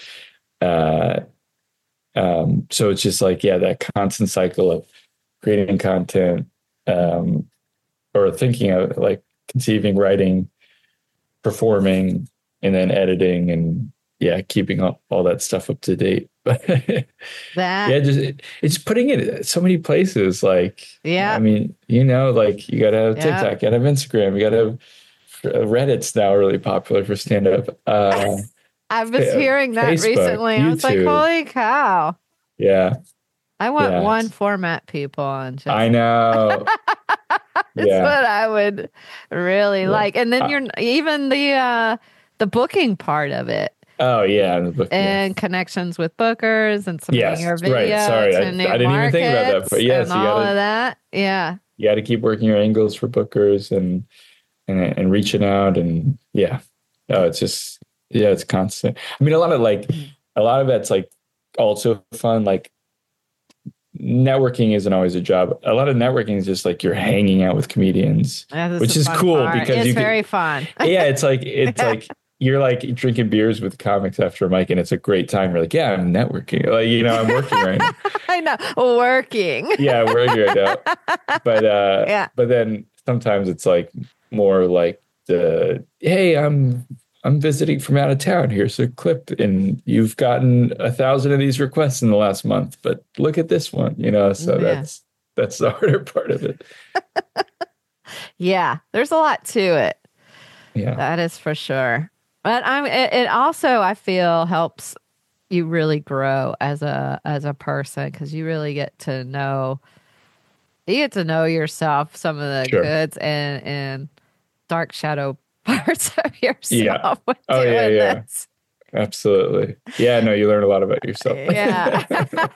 so it's just like that constant cycle of creating content, or thinking of like conceiving, writing, performing, and then editing, and keeping all that stuff up to date. But it's putting it so many places. Like, like you got to have TikTok, you got to have Instagram, you got to have Reddit's now really popular for stand up. I was hearing that Facebook, recently. I was like, YouTube. holy cow. Yeah. I want Yeah. one format, people. And just, I know. it's Yeah. what I would really like. And then you're even the booking part of it. Oh yeah, the book, and connections with bookers and submitting your videos right. Sorry, I to new didn't even think about that. But yes, and all of that. Yeah. You got to keep working your angles for bookers and reaching out and it's just it's constant. I mean, a lot of that's like also fun. Like networking isn't always a job. A lot of networking is just like you're hanging out with comedians, which is cool because it's very fun. Yeah, it's like you're like drinking beers with comics after a mic, and it's a great time. You're like, yeah, I'm networking. Like, I'm working right now. I know, working. Yeah, working right now. But but then sometimes it's like more like hey, I'm visiting from out of town. Here's a clip, and you've gotten 1,000 of these requests in the last month, but look at this one. So that's the harder part of it. Yeah, there's a lot to it. Yeah, that is for sure. But it also, I feel, helps you really grow as a person because you really get to know yourself, some of the goods and dark shadow parts of yourself. Yeah. Oh yeah. This. Absolutely. Yeah. No, you learn a lot about yourself. Yeah.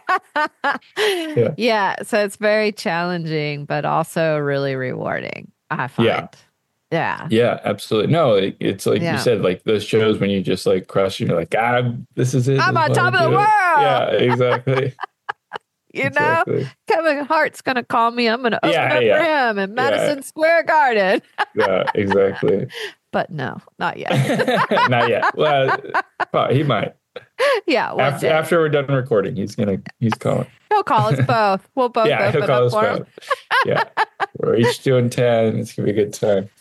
Yeah. So it's very challenging, but also really rewarding, I find. Yeah. Yeah, absolutely. No, it's like you said, like those shows when you just like crush, you're like, this is it. I'm on top of the world. Yeah, exactly. know, Kevin Hart's going to call me. I'm going to open up for him in Madison Square Garden. Yeah, exactly. But no, not yet. Not yet. Well, he might. Yeah. After we're done recording, he's calling. He'll call us both. We'll both open he'll call up us for both. him. Yeah. We're each doing 10. It's going to be a good time.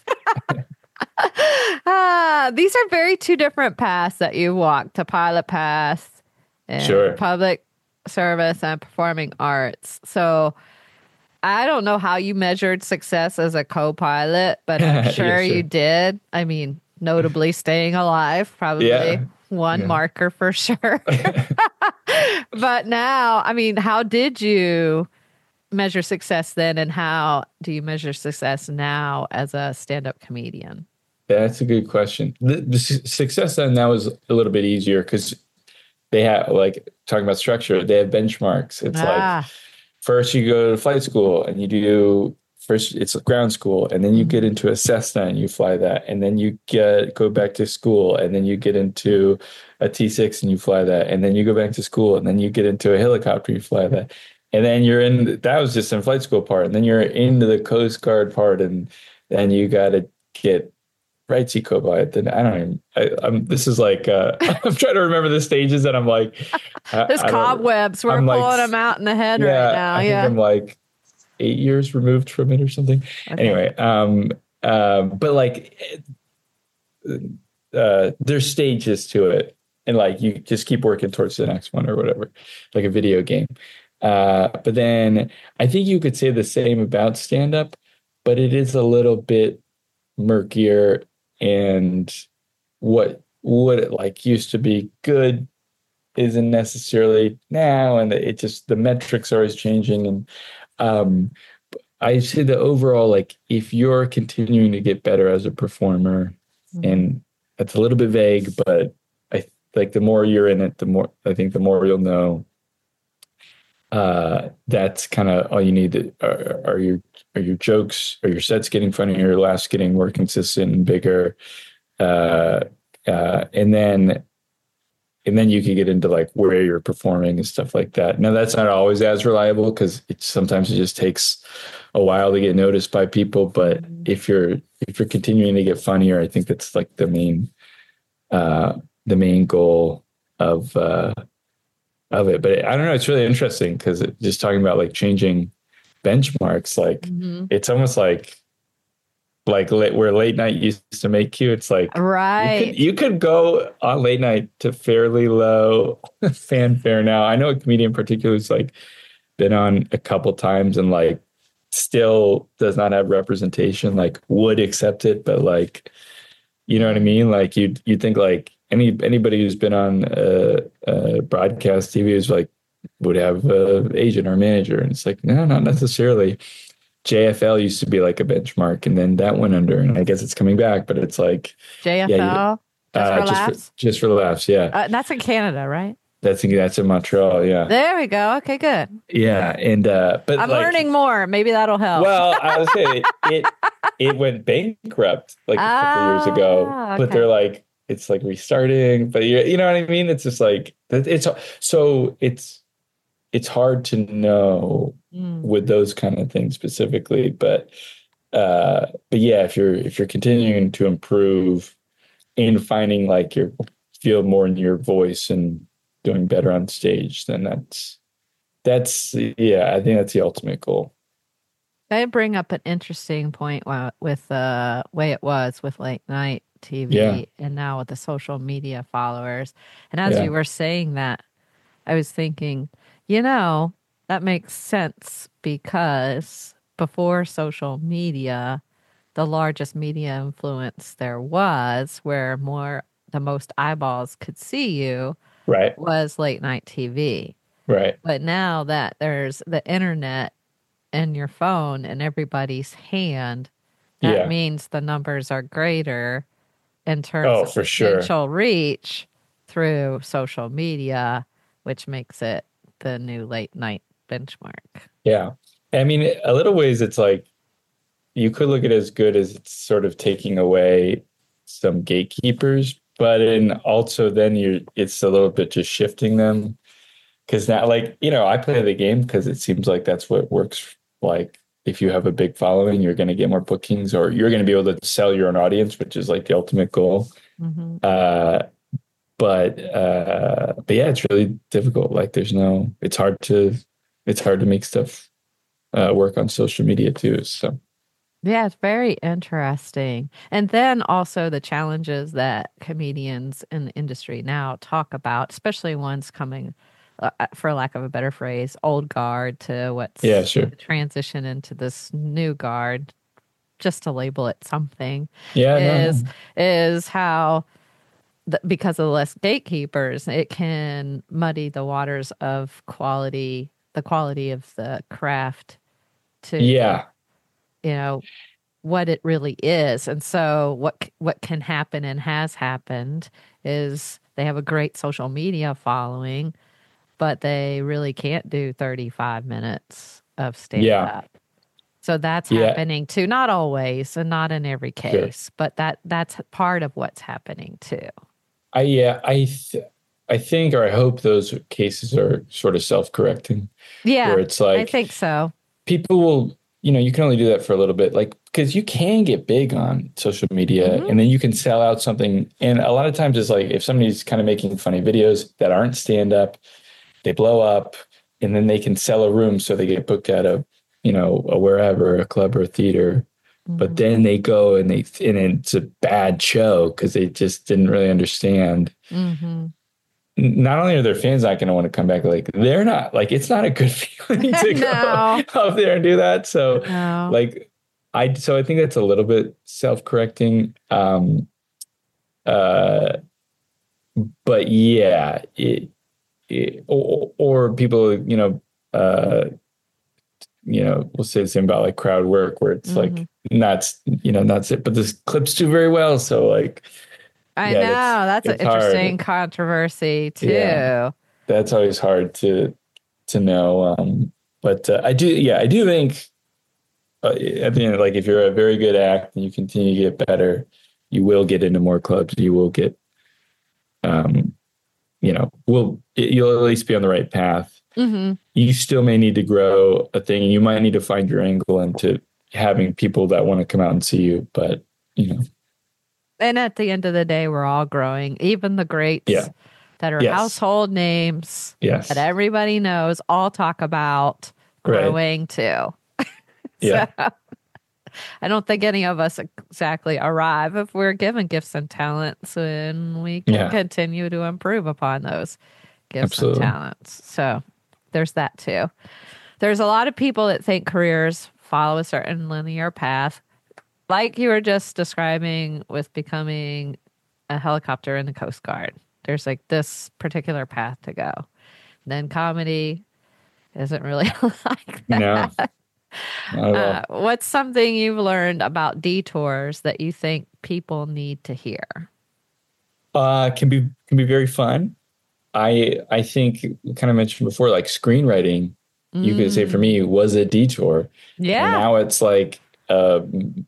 These are very two different paths that you walked, to pilot path and public service and performing arts. So I don't know how you measured success as a co-pilot, but I'm sure you did. I mean, notably staying alive, probably one marker for sure. But now, I mean, how did you measure success then, and how do you measure success now as a stand-up comedian? That's a good question. The success then now is a little bit easier because they have, like, talking about structure, they have benchmarks. It's like first you go to flight school and you do first it's ground school, and then you get into a Cessna and you fly that, and then you go back to school, and then you get into a T6 and you fly that, and then you go back to school, and then you get into a helicopter, you fly that. And then you're in, that was just in flight school part. And then you're into the Coast Guard part, and then you got to get right seat co-pilot. Then I don't even, this is like, I'm trying to remember the stages, and I'm like, there's cobwebs. We're pulling them out in the head right now. I think I'm like 8 years removed from it or something. Okay. Anyway. But like, there's stages to it, and like, you just keep working towards the next one or whatever, like a video game. But then I think you could say the same about stand-up, but it is a little bit murkier, and what it like used to be good isn't necessarily now, and it just, the metrics are always changing. And I say the overall, like, if you're continuing to get better as a performer, and it's a little bit vague, but I like the more you're in it, the more you'll know. That's kind of all you need. Are your jokes, are your sets getting funnier, your laughs getting more consistent and bigger, and then you can get into like where you're performing and stuff like that. Now that's not always as reliable, because sometimes it just takes a while to get noticed by people. But if you're continuing to get funnier, I think that's like the main goal of it. But I don't know, it's really interesting, because just talking about like changing benchmarks, like it's almost like where late night used to make you, it's like you could go on late night to fairly low fanfare. Now I know a comedian in particular who's like been on a couple times and like still does not have representation, like would accept it, but like, you know what I mean? Like you'd think like anybody who's been on broadcast TV is like would have an agent or manager, and it's like no, not necessarily. JFL used to be like a benchmark, and then that went under, and I guess it's coming back, but it's like JFL, just for laughs? Just for laughs, yeah. That's in Canada, right? That's in Montreal, yeah. There we go. Okay, good. Yeah, and but I'm learning more. Maybe that'll help. Well, I was saying it went bankrupt like a couple years ago, but okay. they're like it's like restarting. But you know what I mean? It's just like it's hard to know with those kind of things specifically, but yeah, if you're continuing to improve in finding like your feel more in your voice and doing better on stage, then that's yeah, I think that's the ultimate goal. I bring up an interesting point with the way it was with late night TV and now with the social media followers. And as you were saying that, I was thinking, that makes sense because before social media, the largest media influence there was where the most eyeballs could see you was late night TV. Right. But now that there's the internet and your phone in everybody's hand, that means the numbers are greater in terms of potential reach through social media, which makes it the new late night benchmark. Yeah. I mean, a little ways it's like you could look at it as good as it's sort of taking away some gatekeepers, but also then it's a little bit just shifting them. Because now, like, I play the game because it seems like that's what works. Like, if you have a big following, you're going to get more bookings or you're going to be able to sell your own audience, which is like the ultimate goal. Mm-hmm. But yeah, it's really difficult. Like it's hard to make stuff work on social media too. So yeah, it's very interesting. And then also the challenges that comedians in the industry now talk about, especially ones coming, for lack of a better phrase, old guard to what's the transition into this new guard, just to label it something, is how because of less gatekeepers, it can muddy the waters of the quality of the craft to what it really is. And so what can happen and has happened is they have a great social media following, but they really can't do 35 minutes of stand-up. So that's happening too. Not always and not in every case, but that's part of what's happening too. I think, or I hope those cases are sort of self-correcting. Yeah, where it's like, I think so. People will, you can only do that for a little bit, like, because you can get big on social media and then you can sell out something. And a lot of times it's like, if somebody's kind of making funny videos that aren't stand-up, they blow up and then they can sell a room. So they get booked at a wherever, a club or a theater. But then they go and it's a bad show because they just didn't really understand. Mm-hmm. Not only are their fans not going to want to come back, like they're not, like it's not a good feeling to go up there and do that. So I think that's a little bit self-correcting. But yeah, or people, we'll say the same about like crowd work where it's like, that's it, but this clips do very well. So like, I know that's an interesting controversy too. Yeah, that's always hard to know. But I do think at the end, like if you're a very good act and you continue to get better, you will get into more clubs. You will get, you'll at least be on the right path. Mm-hmm. You still may need to grow a thing. You might need to find your angle into having people that want to come out and see you, but And at the end of the day, we're all growing. Even the greats that are household names that everybody knows all talk about growing too. So I don't think any of us exactly arrive if we're given gifts and talents, and we can continue to improve upon those gifts and talents. So there's that too. There's a lot of people that think careers follow a certain linear path. Like you were just describing with becoming a helicopter in the Coast Guard. There's like this particular path to go. Then comedy isn't really like that. No, not at all. What's something you've learned about detours that you think people need to hear? Can be very fun. I think we kind of mentioned before, like screenwriting, you could say for me was a detour. Yeah. And now it's like a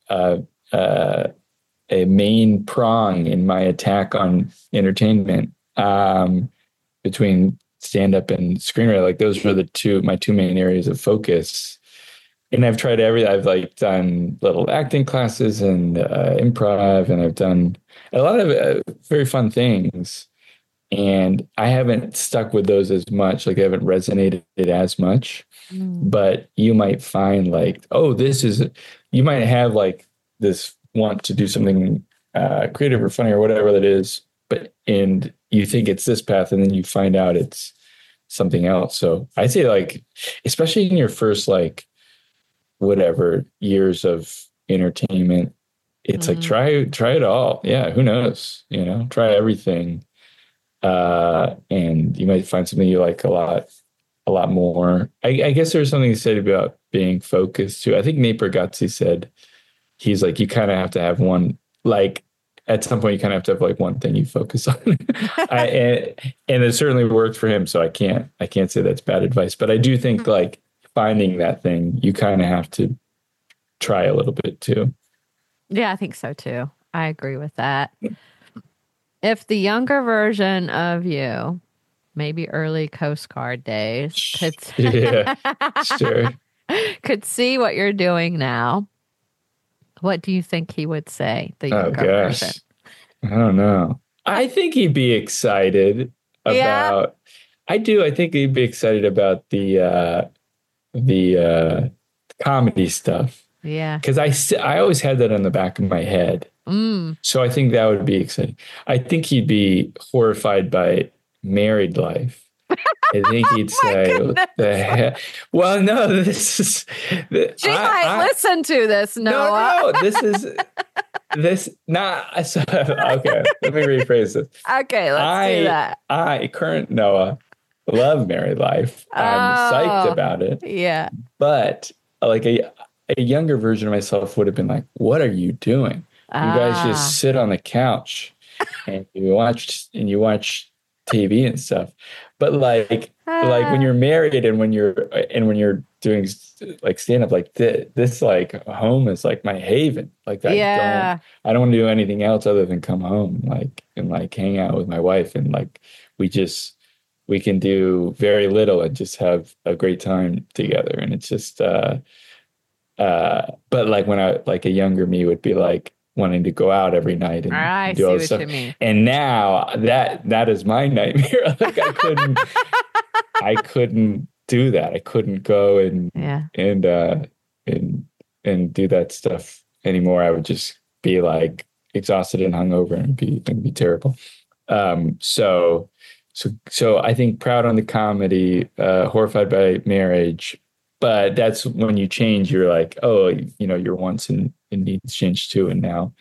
main prong in my attack on entertainment, between stand up and screenwriting. Like those were my two main areas of focus. And I've tried I've like done little acting classes and improv, and I've done a lot of very fun things. And I haven't stuck with those as much. Like I haven't resonated as much, but you might find like, oh, you might have like this want to do something creative or funny or whatever that is, and you think it's this path, and then you find out it's something else. So I say like, especially in your first like whatever years of entertainment, it's like try it all. Yeah, who knows? Try everything. And you might find something you like a lot more. I guess there's something to say about being focused too. I think Nate Bargatze said, he's like, you kind of have to have one, like at some point you kind of have to have like one thing you focus on. And it certainly worked for him. So I can't say that's bad advice, but I do think like finding that thing, you kind of have to try a little bit too. Yeah, I think so too. I agree with that. If the younger version of you, maybe early Coast Guard days, yeah, sure, could see what you're doing now, what do you think he would say? The younger version. I don't know. I think he'd be excited about. Yeah. I do. I think he'd be excited about the comedy stuff. Yeah, because I always had that on the back of my head. So I think that would be exciting. I think he'd be horrified by married life. I think he'd say, "What the heck?" Well, no, this is. She might listen to this, Noah. No, this. Not so, okay. Let me rephrase this. Okay, let's do that. Current Noah, love married life. I'm psyched about it. Yeah, but like a younger version of myself would have been like, "What are you doing? You guys just sit on the couch and you watch TV and stuff." But like when you're married and when you're doing like stand up, like this like home is like my haven. Like I don't want to do anything else other than come home and hang out with my wife, and like we can do very little and just have a great time together. And it's just but like when a younger me would be like wanting to go out every night and do all this stuff. And now that is my nightmare. Like I couldn't do that. I couldn't go and do that stuff anymore. I would just be like exhausted and hungover and be terrible. So I think proud on the comedy, horrified by marriage. But that's when you change, you're like, oh, your wants and needs change too. And now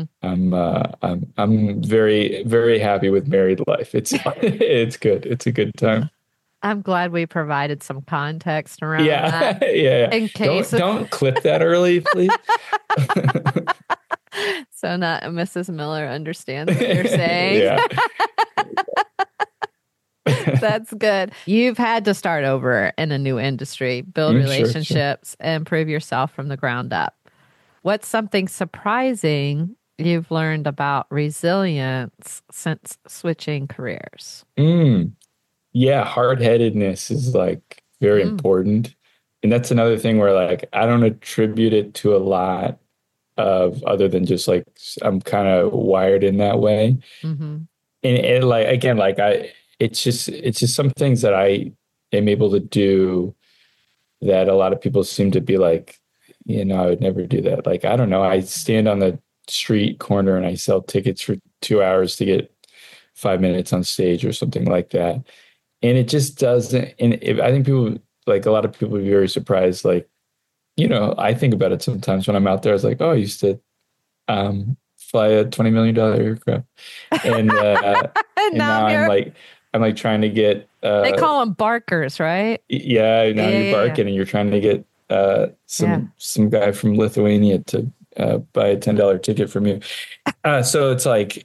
I'm very, very happy with married life. It's good. It's a good time. I'm glad we provided some context around that. Yeah. In case don't clip that early, please. So not Mrs. Miller understands what you're saying. Yeah. That's good. You've had to start over in a new industry, build relationships, and prove yourself from the ground up. What's something surprising you've learned about resilience since switching careers? Yeah, hard-headedness is like very important. And that's another thing where like I don't attribute it to a lot of other than just like I'm kind of wired in that way. And like again, like it's just some things that I am able to do that a lot of people seem to be like, I would never do that. Like, I don't know. I stand on the street corner and I sell tickets for 2 hours to get 5 minutes on stage or something like that. And it just doesn't. And I think people, like a lot of people would be very surprised. Like, I think about it sometimes when I'm out there. I was like, oh, I used to fly a $20 million aircraft. And and now I'm like trying to get they call them barkers, right? Yeah, now you're barking and you're trying to get some guy from Lithuania to buy a $10 ticket from you. So it's like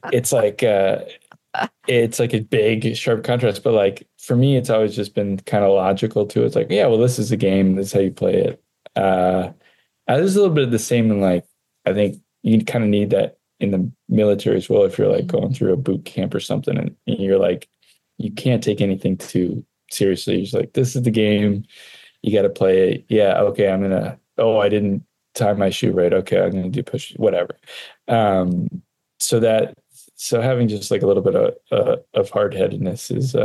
a big sharp contrast, but like for me, it's always just been kind of logical too. It's like, yeah, well, this is a game. This is how you play it. There's a little bit of the same in like, I think you kind of need that in the military as well. If you're like going through a boot camp or something and you're like, you can't take anything too seriously. You're just like, this is the game. You got to play it. Yeah. Okay. I didn't tie my shoe right. Okay. I'm going to do push, whatever. So having just like a little bit of hard-headedness is,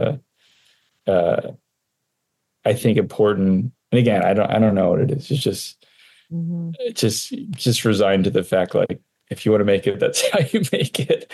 I think, important. And again, I don't know what it is. It's just resigned to the fact, like, if you want to make it, that's how you make it.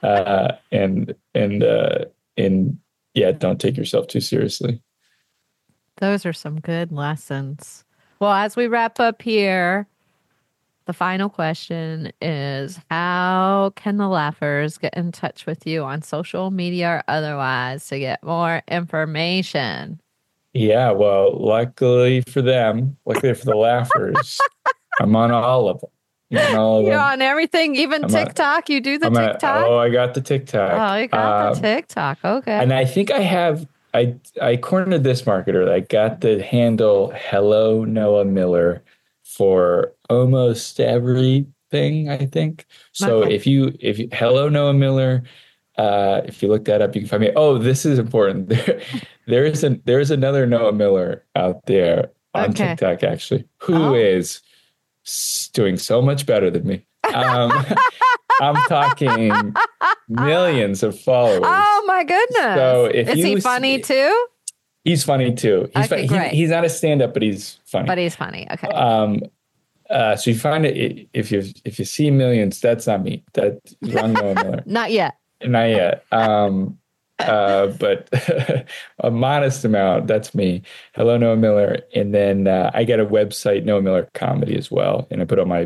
And yeah, don't take yourself too seriously. Those are some good lessons. Well, as we wrap up here, the final question is, how can the Laughers get in touch with you on social media or otherwise to get more information? Yeah, well, luckily for the Laughers, I'm on all of them. You're on everything, even TikTok. You do the TikTok? I got the TikTok. Oh, you got the TikTok. Okay. And I think I cornered this marketer. I got the handle Hello Noah Miller for almost everything, I think. So if you Hello Noah Miller, if you look that up, you can find me. Oh, this is important. There is another Noah Miller out there on TikTok, actually, who is doing so much better than me. I'm talking millions of followers. Oh my goodness! So is he funny too? He's funny too. Great. He's not a stand-up, but he's funny. Okay. So you find it if you see millions, that's not me. That's wrong Noah Miller. Not yet. But a modest amount, that's me. Hello, Noah Miller. And then I got a website, Noah Miller Comedy, as well. And I put on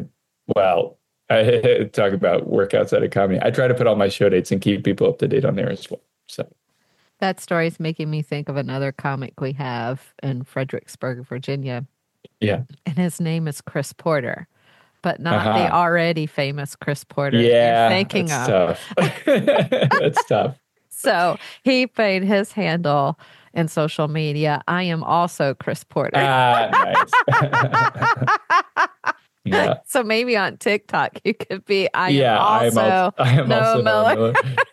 I talk about work outside of comedy. I try to put all my show dates and keep people up to date on there as well. So that story is making me think of another comic we have in Fredericksburg, Virginia. Yeah. And his name is Chris Porter, but not the already famous Chris Porter you're thinking of. Tough. That's tough. So he made his handle in social media. I am also Chris Porter. Nice. Yeah. So maybe on TikTok you could be I am also Noah Miller.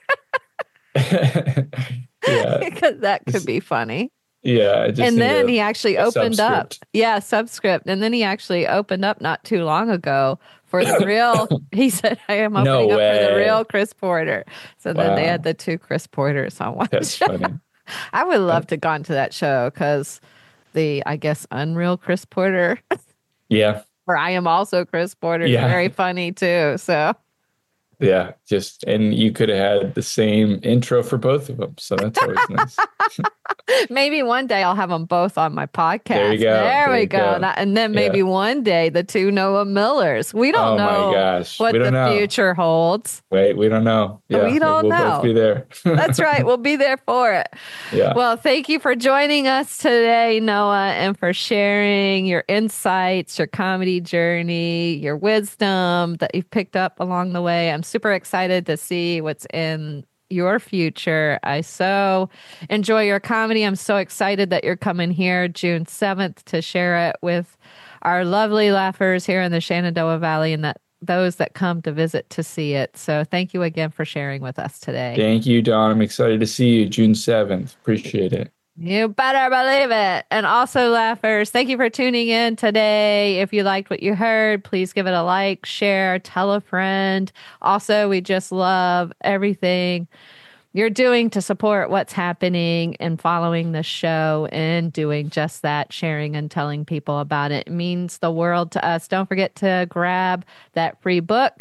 Yeah. Because that could be funny. Yeah. And then he actually opened up. Yeah, subscript. And then he actually opened up not too long ago for the real. He said, I am opening up for the real Chris Porter. So then they had the two Chris Porters on one show. Funny. I would love to have gone to that show because I guess, unreal Chris Porter. Yeah. Or I am also Chris Porter. Yeah. Very funny too. So. Yeah, and you could have had the same intro for both of them. So that's always nice. Maybe one day I'll have them both on my podcast. There you go. There we go. And then maybe one day the two Noah Millers. We don't know what the future holds. Wait, we don't know. Yeah, we don't know. We'll both be there. That's right. We'll be there for it. Yeah. Well, thank you for joining us today, Noah, and for sharing your insights, your comedy journey, your wisdom that you've picked up along the way. I'm super excited to see what's in your future. I so enjoy your comedy. I'm so excited that you're coming here June 7th to share it with our lovely Laughers here in the Shenandoah Valley and those that come to visit to see it. So thank you again for sharing with us today. Thank you, Dawn. I'm excited to see you June 7th. Appreciate it. You better believe it. And also, Laughers, thank you for tuning in today. If you liked what you heard, please give it a like, share, tell a friend. Also, we just love everything you're doing to support what's happening and following the show and doing just that, sharing and telling people about it. It means the world to us. Don't forget to grab that free book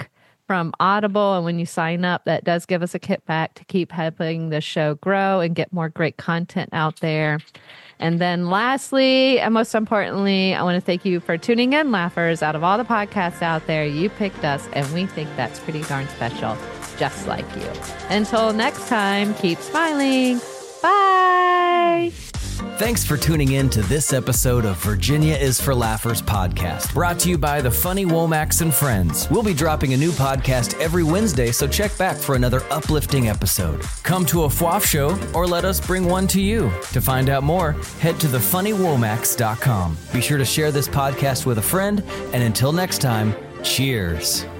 from Audible. And when you sign up, that does give us a kickback to keep helping the show grow and get more great content out there. And then lastly, and most importantly, I want to thank you for tuning in, Laughers. Out of all the podcasts out there, you picked us, and we think that's pretty darn special, just like you. Until next time, keep smiling. Bye. Thanks for tuning in to this episode of Virginia is for Laughers podcast, brought to you by the Funny Womax and Friends. We'll be dropping a new podcast every Wednesday, so check back for another uplifting episode. Come to a FWAF show or let us bring one to you. To find out more, head to thefunnywomax.com. Be sure to share this podcast with a friend, and until next time, cheers.